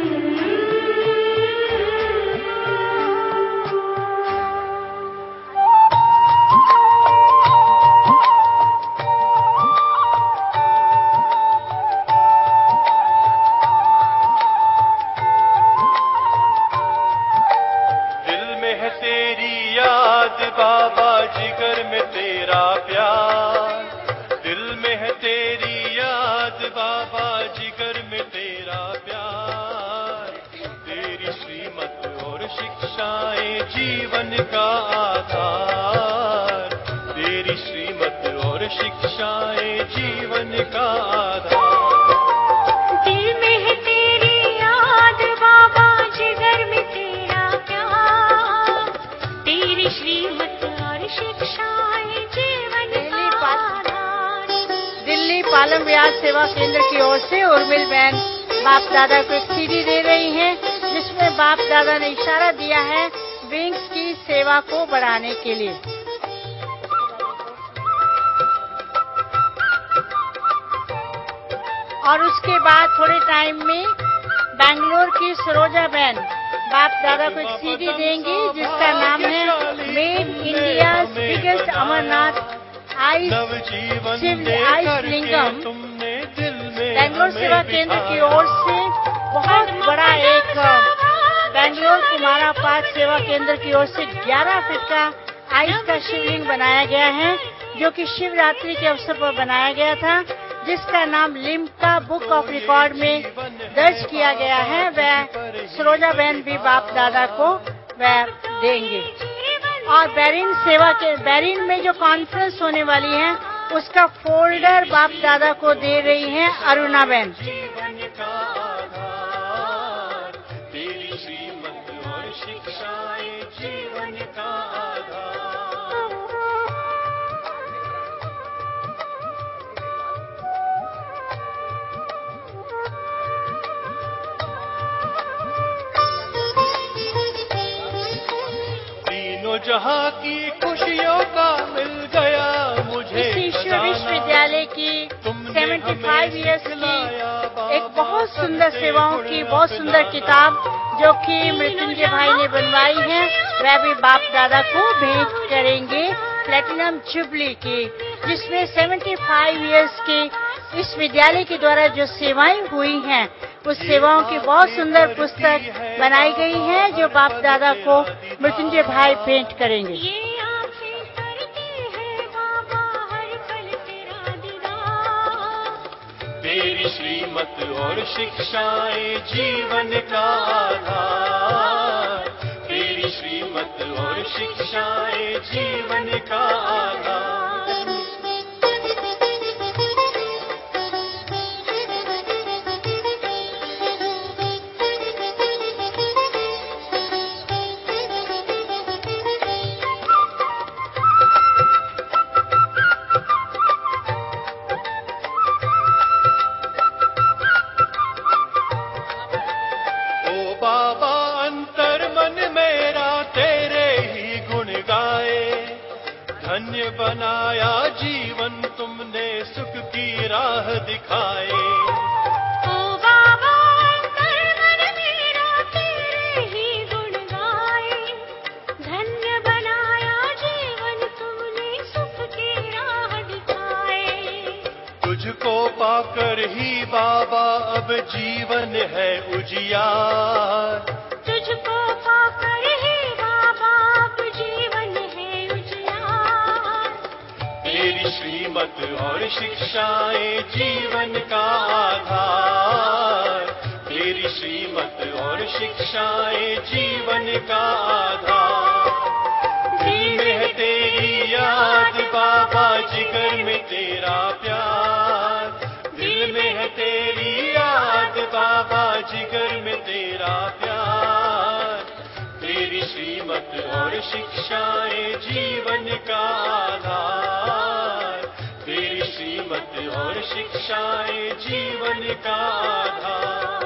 दिल में है तेरी याद बाबा, जिगर में तेरा प्यार। दिल में है तेरी याद बाबा, जिगर में तेरा प्यार। तेरी श्रीमत और शिक्षाएं जीवन का आधार। तेरी श्रीमत और शिक्षाएं जीवन का आधार। दिल में है तेरी याद बाबा, जिगर में तेरा प्यार। तेरी श्रीमत और शिक्षाएं जीवन का आधार। दिल्ली पालम व्यास सेवा केंद्र की ओर से उर्मिल बहन बाप दादा को एक सीडी दे रही हैं जिसमें बाप दादा ने इशारा दिया है विंग्स की सेवा को बढ़ाने के लिए। और उसके बाद थोड़े टाइम में बैंगलोर की सरोजा बहन बाप दादा को एक सीडी देंगी जिसका नाम है made India biggest Amarnath ice Shiva ice lingam. Bangalore सेवा केंद्र की ओर से बहुत बड़ा एक बैंगलोर कुमारा पाठ सेवा केंद्र की ओर से ग्यारह फीट का आइस का शिवलिंग बनाया गया है जो कि शिवरात्रि के अवसर पर बनाया गया था, जिसका नाम लिम्का बुक ऑफ रिकॉर्ड में दर्ज किया गया है। वह सरोजा बहन भी बाप दादा को वह देंगे। और बैरिन सेवा के बैरिन में जो कॉन्फ्रेंस होने वाली है उसका फोल्डर बाप दादा को दे रही हैं अरुणा बहन। तेरी श्रीमत और शिक्षाएं जीवन का आधार। तीनों जहां की खुशियों का मिल गया मुझे ईश्वर विश्वविद्यालय की पचहत्तर इयर्स की एक बहुत सुंदर सेवाओं की बहुत सुंदर किताब जो कि मृत्युंजय भाई ने बनवाई है वह भी बाप दादा को भेंट करेंगे प्लेटिनम जुबली की, जिसमें पचहत्तर इयर्स की इस विद्यालय के द्वारा जो सेवाएं हुई हैं उस सेवाओं की बहुत सुंदर पुस्तक बनाई गई है जो बाप दादा को मृत्युंजय भाई भेंट करेंगे। तेरी श्रीमत और शिक्षाएं जीवन का आधार। तेरी श्रीमत और शिक्षाएं जीवन का आधार। धन्य बनाया जीवन तुमने सुख की राह दिखाए। ओ बाबा अंतर मन मेरा तेरे ही गुण गाए। धन्य बनाया जीवन तुमने सुख की राह दिखाए। तुझको पाकर ही बाबा अब जीवन है उजियार। तुझको पाकर ही बाबा अब जीवन है उजियार। तेरी श्रीमत और शिक्षाएं जीवन का आधार। तेरी श्रीमत और शिक्षाएं जीवन का आधार। दिल में है तेरी याद बाबा जिगर में तेरा प्यार। दिल में है तेरी याद बाबा जिगर में तेरा प्यार। तेरी श्रीमत और शिक्षाएं जीवन का आधार। तेरी श्रीमत और शिक्षाएं जीवन का आधार।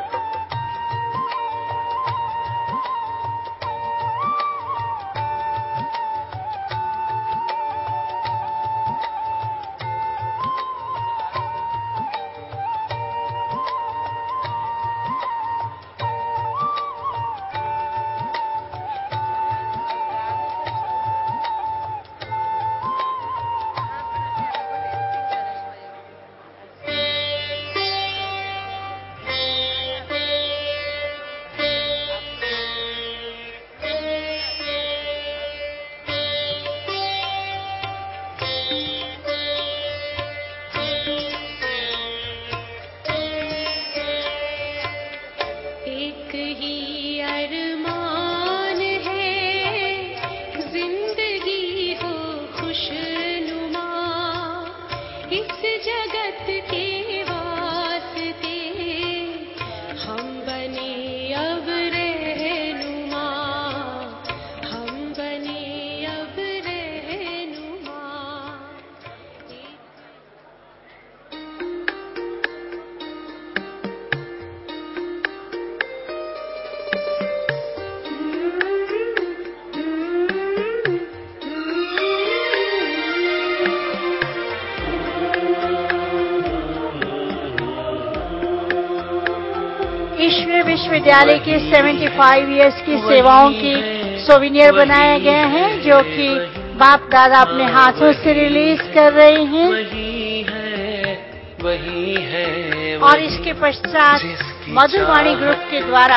विश्वविद्यालय की पचहत्तर इयर्स की सेवाओं की सोविनियर बनाए गए हैं जो कि बाप दादा अपने हाथों से रिलीज कर रहे हैं। वही है, वही है, और इसके पश्चात मधुरवाणी ग्रुप के द्वारा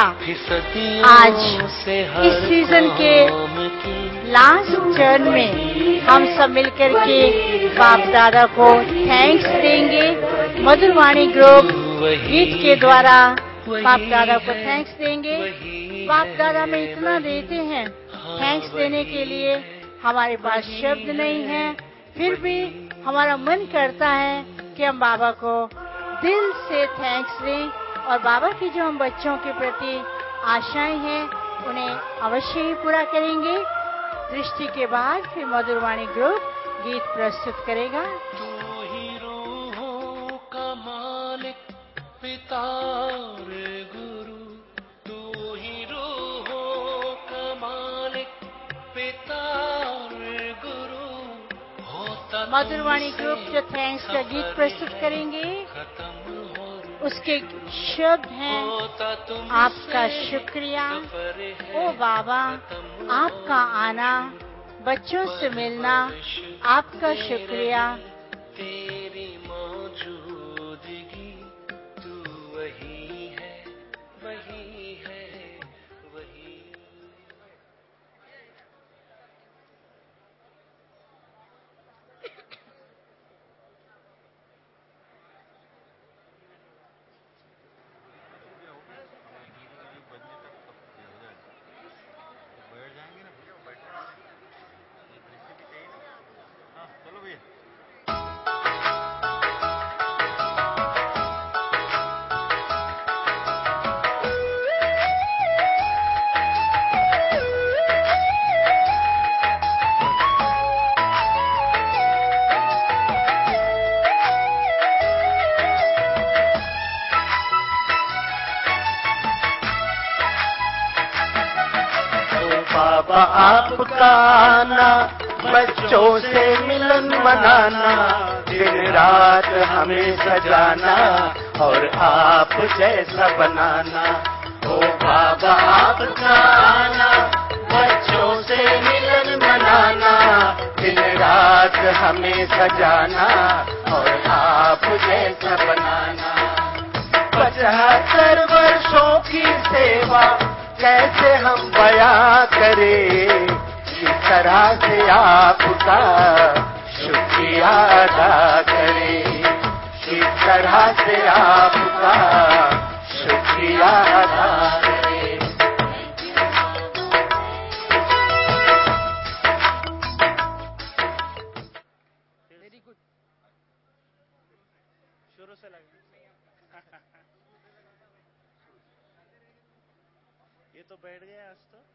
आज इस सीजन के लास्ट टर्न में हम सब मिलकर के बाप दादा को थैंक्स देंगे। मधुरवाणी ग्रुप गीत के द्वारा बाप दादा को थैंक्स देंगे। बाप दादा में इतना देते हैं, थैंक्स देने के लिए हमारे पास शब्द नहीं है, फिर भी हमारा मन करता है कि हम बाबा को दिल से थैंक्स दें और बाबा की जो हम बच्चों के प्रति आशाएं हैं उन्हें अवश्य ही पूरा करेंगे। दृष्टि के बाद फिर मधुरवाणी ग्रुप गीत प्रस्तुत करेगा। तू ही रूहों का मालिक पिता और गुरु, तू ही रूहों का मालिक पिता और गुरु होता। मधुरवाणी ग्रुप जो थैंक्स का गीत प्रस्तुत करेंगे उसके शब्द हैं, आपका शुक्रिया ओ बाबा, आपका आना, बच्चों से मिलना, आपका शुक्रिया। तेरी मौजूदगी तू वही है, वही है, वही। बैठ जाएंगे ना भैया, बैठ आपका आना, बच्चों से मिलन मनाना, दिन रात हमें सजाना और आप जैसा बनाना। ओ बाबा आपका आना, बच्चों से मिलन मनाना, दिन रात हमें सजाना और आप जैसा बनाना। पचहत्तर वर्षों की सेवा कैसे हम बयां करें, किस तरह से आपका शुक्रिया अदा करें, किस तरह से आपका शुक्रिया अदा करें। वेरी गुड, शुरू से लगे। ये तो बैठ गया आज तो।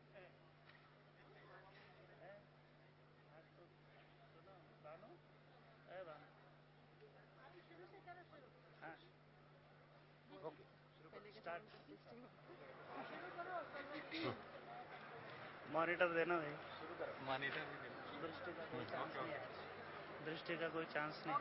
मॉनिटर देना भाई, मॉनिटर दृष्टि का कोई चांस नहीं है, दृष्टि का कोई चांस नहीं।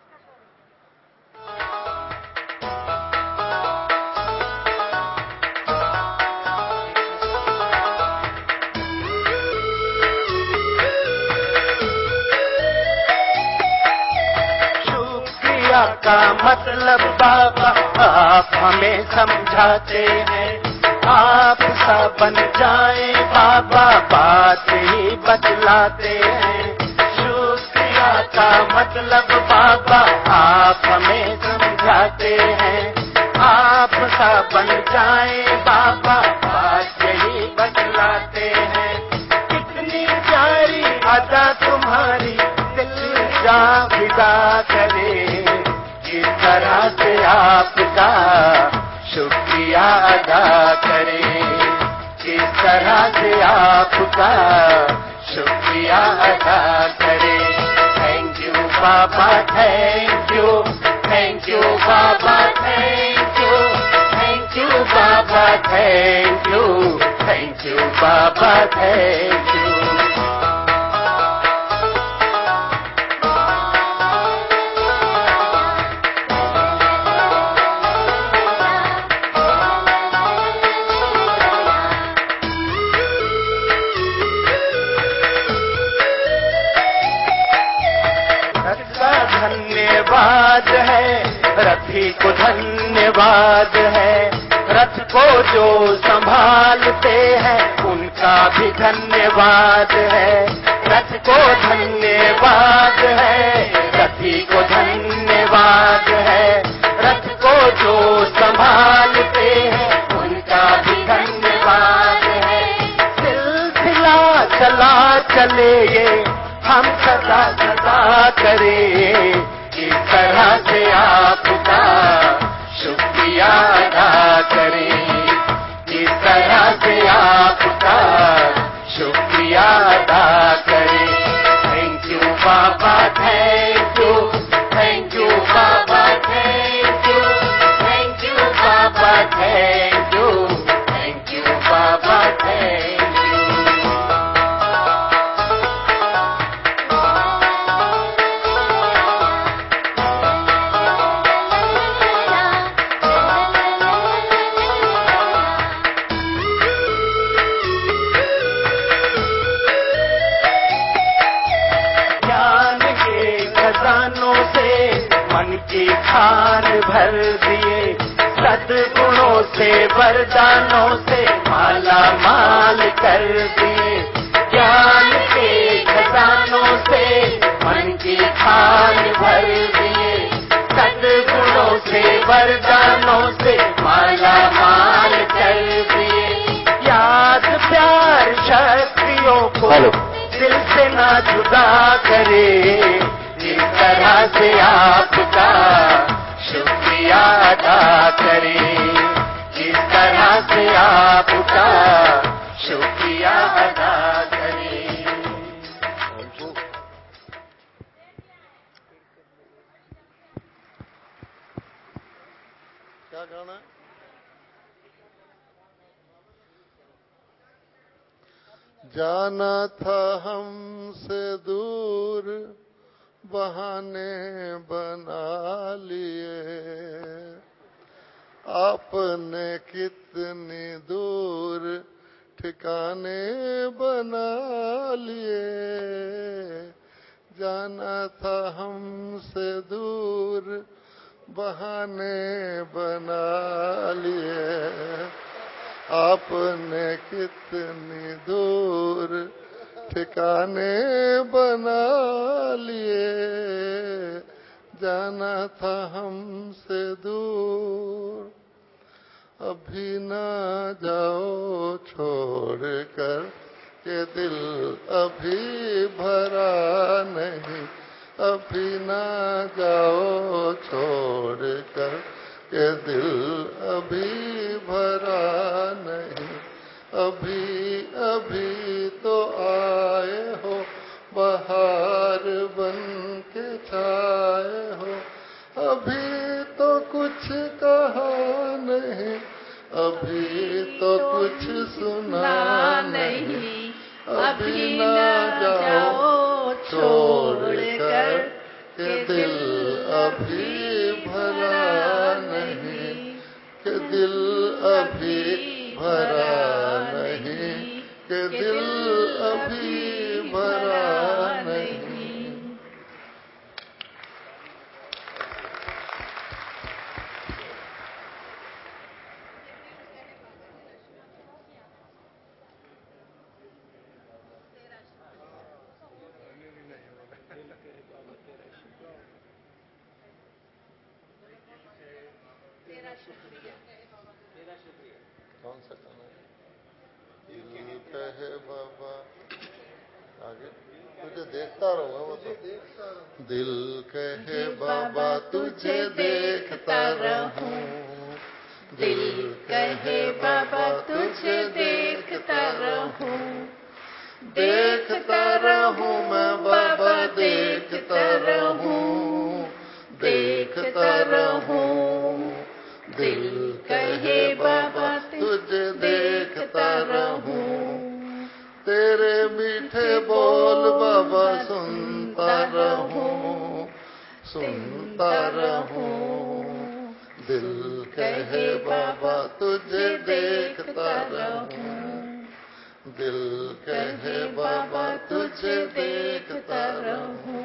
शुक्रिया का मतलब बाबा आप हमें समझाते हैं, आप सा बन जाए बाबा बात ही बतलाते हैं। शुक्रिया का मतलब बाबा आप हमें समझाते हैं, आप सा बन जाए बाबा बात यही बतलाते हैं। कितनी प्यारी अदा तुम्हारी दिल जा विदा करे, किस तरह से आपका शुक्रिया अदा करें, किस तरह से आपका शुक्रिया अदा करें। थैंक यू बाबा, थैंक यू, थैंक यू बाबा, थैंक यू, थैंक यू बाबा, थैंक यू, थैंक यू बाबा, थैंक यू। धन्यवाद है रथी को, धन्यवाद है रथ को जो संभालते हैं उनका भी धन्यवाद है। रथ को धन्यवाद है, रथी को धन्यवाद है, रथ को जो संभालते हैं उनका भी धन्यवाद है। सिलसिला चला चले ये हम सदा सदा करें, इस तरह से आपका शुक्रिया अदा करें, इस तरह से आपका शुक्रिया अदा करें। थैंक यू बाबा, थैंक यू, थैंक यू बाबा, थैंक यू, थैंक यू बाबा, थैंक यू, थैंक यू बाबा, थैंक यू। मन की खान भर दिए, सद्गुणों से वरदानों से माला माल कर दिए। ज्ञान के खजानों से मन की खान भर दिए, सद्गुणों से वरदानों से माला माल कर दिए। याद प्यार शक्तियों को दिल से ना जुदा करे, इस तरह से आपका शुक्रिया अदा करें, इस तरह से आपका शुक्रिया अदा करें। क्या गाना है? जाना था हमसे दूर बहाने बना लिए, आपने कितनी दूर ठिकाने बना लिए। जाना था हमसे दूर बहाने बना लिए, आपने कितनी दूर ठिकाने बना लिए। जाना था हमसे दूर, अभी ना जाओ छोड़कर के दिल अभी भरा नहीं। अभी ना जाओ छोड़कर के दिल अभी भरा नहीं। अभी अभी तो आए हो बहार बन के छाए हो। अभी तो कुछ कहा नहीं, अभी तो कुछ सुना नहीं। अभी ना जाओ छोड़कर के दिल अभी भरा नहीं, के दिल अभी भरा नहीं, के दिल अभी भरा नहीं। कौन सा गाना है? दिल कहे बाबा, आगे तुझे देखता रहूंगा वो तो। दिल कहे बाबा तुझे देखता रहूं, दिल कहे बाबा तुझे देखता रहूं। देखता रहूं मैं बाबा देखता रहूं, देखता रहूं। दिल कहे बाबा तुझे देखता रहूं, तेरे मीठे बोल बाबा सुनता रहूं, सुनता रहूं। दिल कहे बाबा तुझे देखता रहूं, दिल कहे बाबा तुझे देखता रहूं।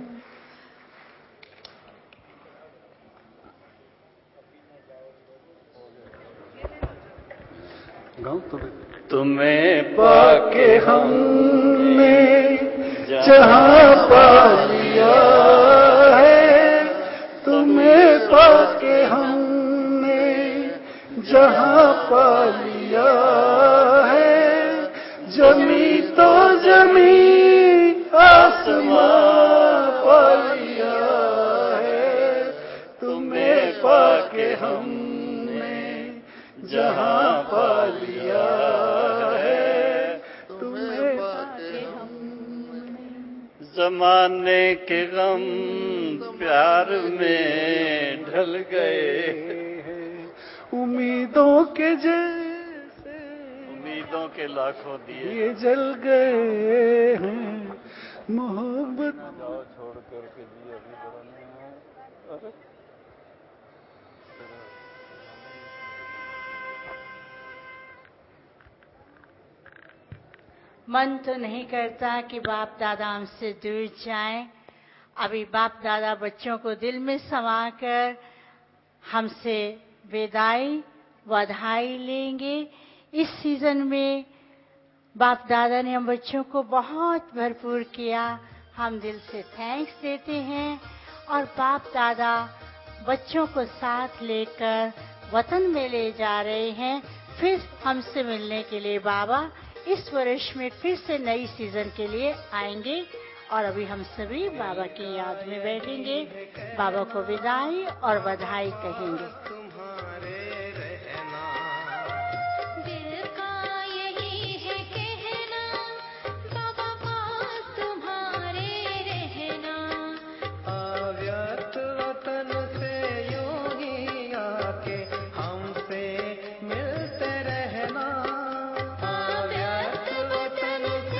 तुम्हें पाके हमने जहाँ पा लिया है, तुम्हें पाके हमने जहाँ पा लिया है। जमी तो जमी आसमां पा लिया है, तुम्हें पाके हमने जहाँ पा लिया है, तुम्हें पाके हमने। जमाने के गम प्यार में ढल गए हैं, उम्मीदों के जैसे उम्मीदों के लाखों दिए जल गए हैं। मोहब्बत जाओ छोड़ करके दिए अभी बराने। मन तो नहीं करता कि बाप दादा हमसे दूर जाएं। अभी बाप दादा बच्चों को दिल में समाकर हमसे विदाई बधाई लेंगे। इस सीजन में बाप दादा ने हम बच्चों को बहुत भरपूर किया, हम दिल से थैंक्स देते हैं। और बाप दादा बच्चों को साथ लेकर वतन में ले जा रहे हैं फिर हमसे मिलने के लिए। बाबा इस वर्ष में फिर से नई सीजन के लिए आएंगे और अभी हम सभी बाबा की याद में बैठेंगे, बाबा को विदाई और बधाई कहेंगे। हमसे मिलते रहना, अव्यक्त वतन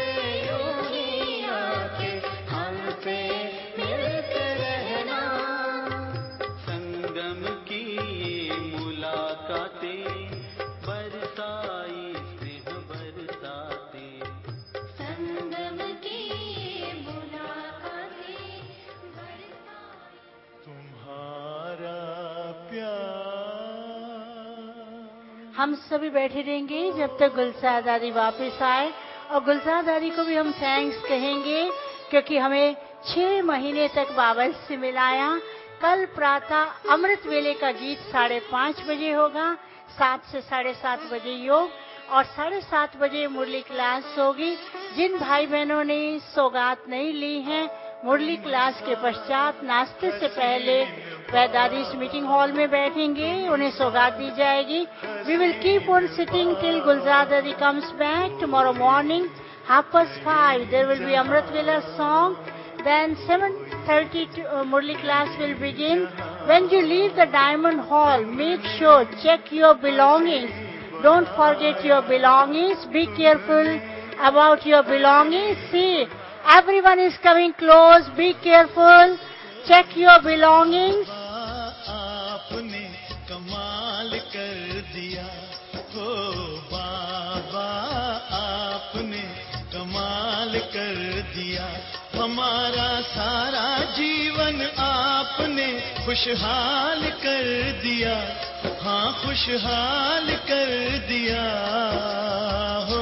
हम सभी बैठे रहेंगे जब तक गुलजार दादी वापस आए, और गुलजार दादी को भी हम थैंक्स कहेंगे क्योंकि हमें छह महीने तक बाबा से मिलाया। कल प्रातः अमृत वेले का गीत साढ़े पाँच बजे होगा, सात से साढ़े सात बजे योग, और साढ़े सात बजे मुरली क्लास होगी। जिन भाई बहनों ने सौगात नहीं ली है, मुरली क्लास के पश्चात नाश्ते से पहले वह दादी इस मीटिंग हॉल में बैठेंगे, उन्हें सौगात दी जाएगी। We will keep on sitting till Gulzar Dadi comes back tomorrow morning half past five. There will be Amrit Vela song. Then seven thirty to, uh, Murli class will begin. When you leave the Diamond Hall, make sure check your belongings. Don't forget your belongings. Be careful about your belongings. See, everyone is coming close. Be careful. Check your belongings. आपने कमाल कर दिया हो बाबा, आपने कमाल कर दिया। हमारा सारा जीवन आपने खुशहाल कर दिया, हाँ खुशहाल कर दिया हो,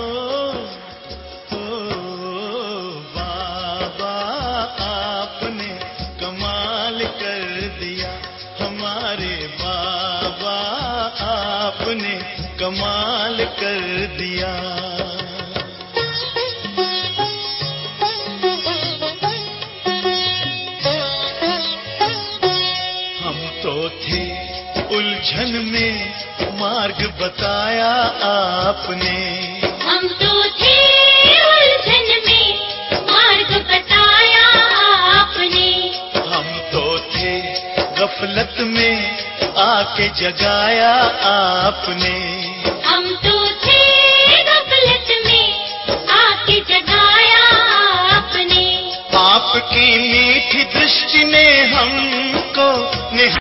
हो बाबा आपने कमाल कर दिया। हमारे बाबा आपने कमाल कर दिया। उलझन में मार्ग बताया आपने, हम तो थे उलझन में मार्ग बताया आपने, हम तो थे गफलत में आके जगाया आपने, हम तो थे गफलत में आके जगाया आपने। आपकी मीठी दृष्टि ने हमको निहारा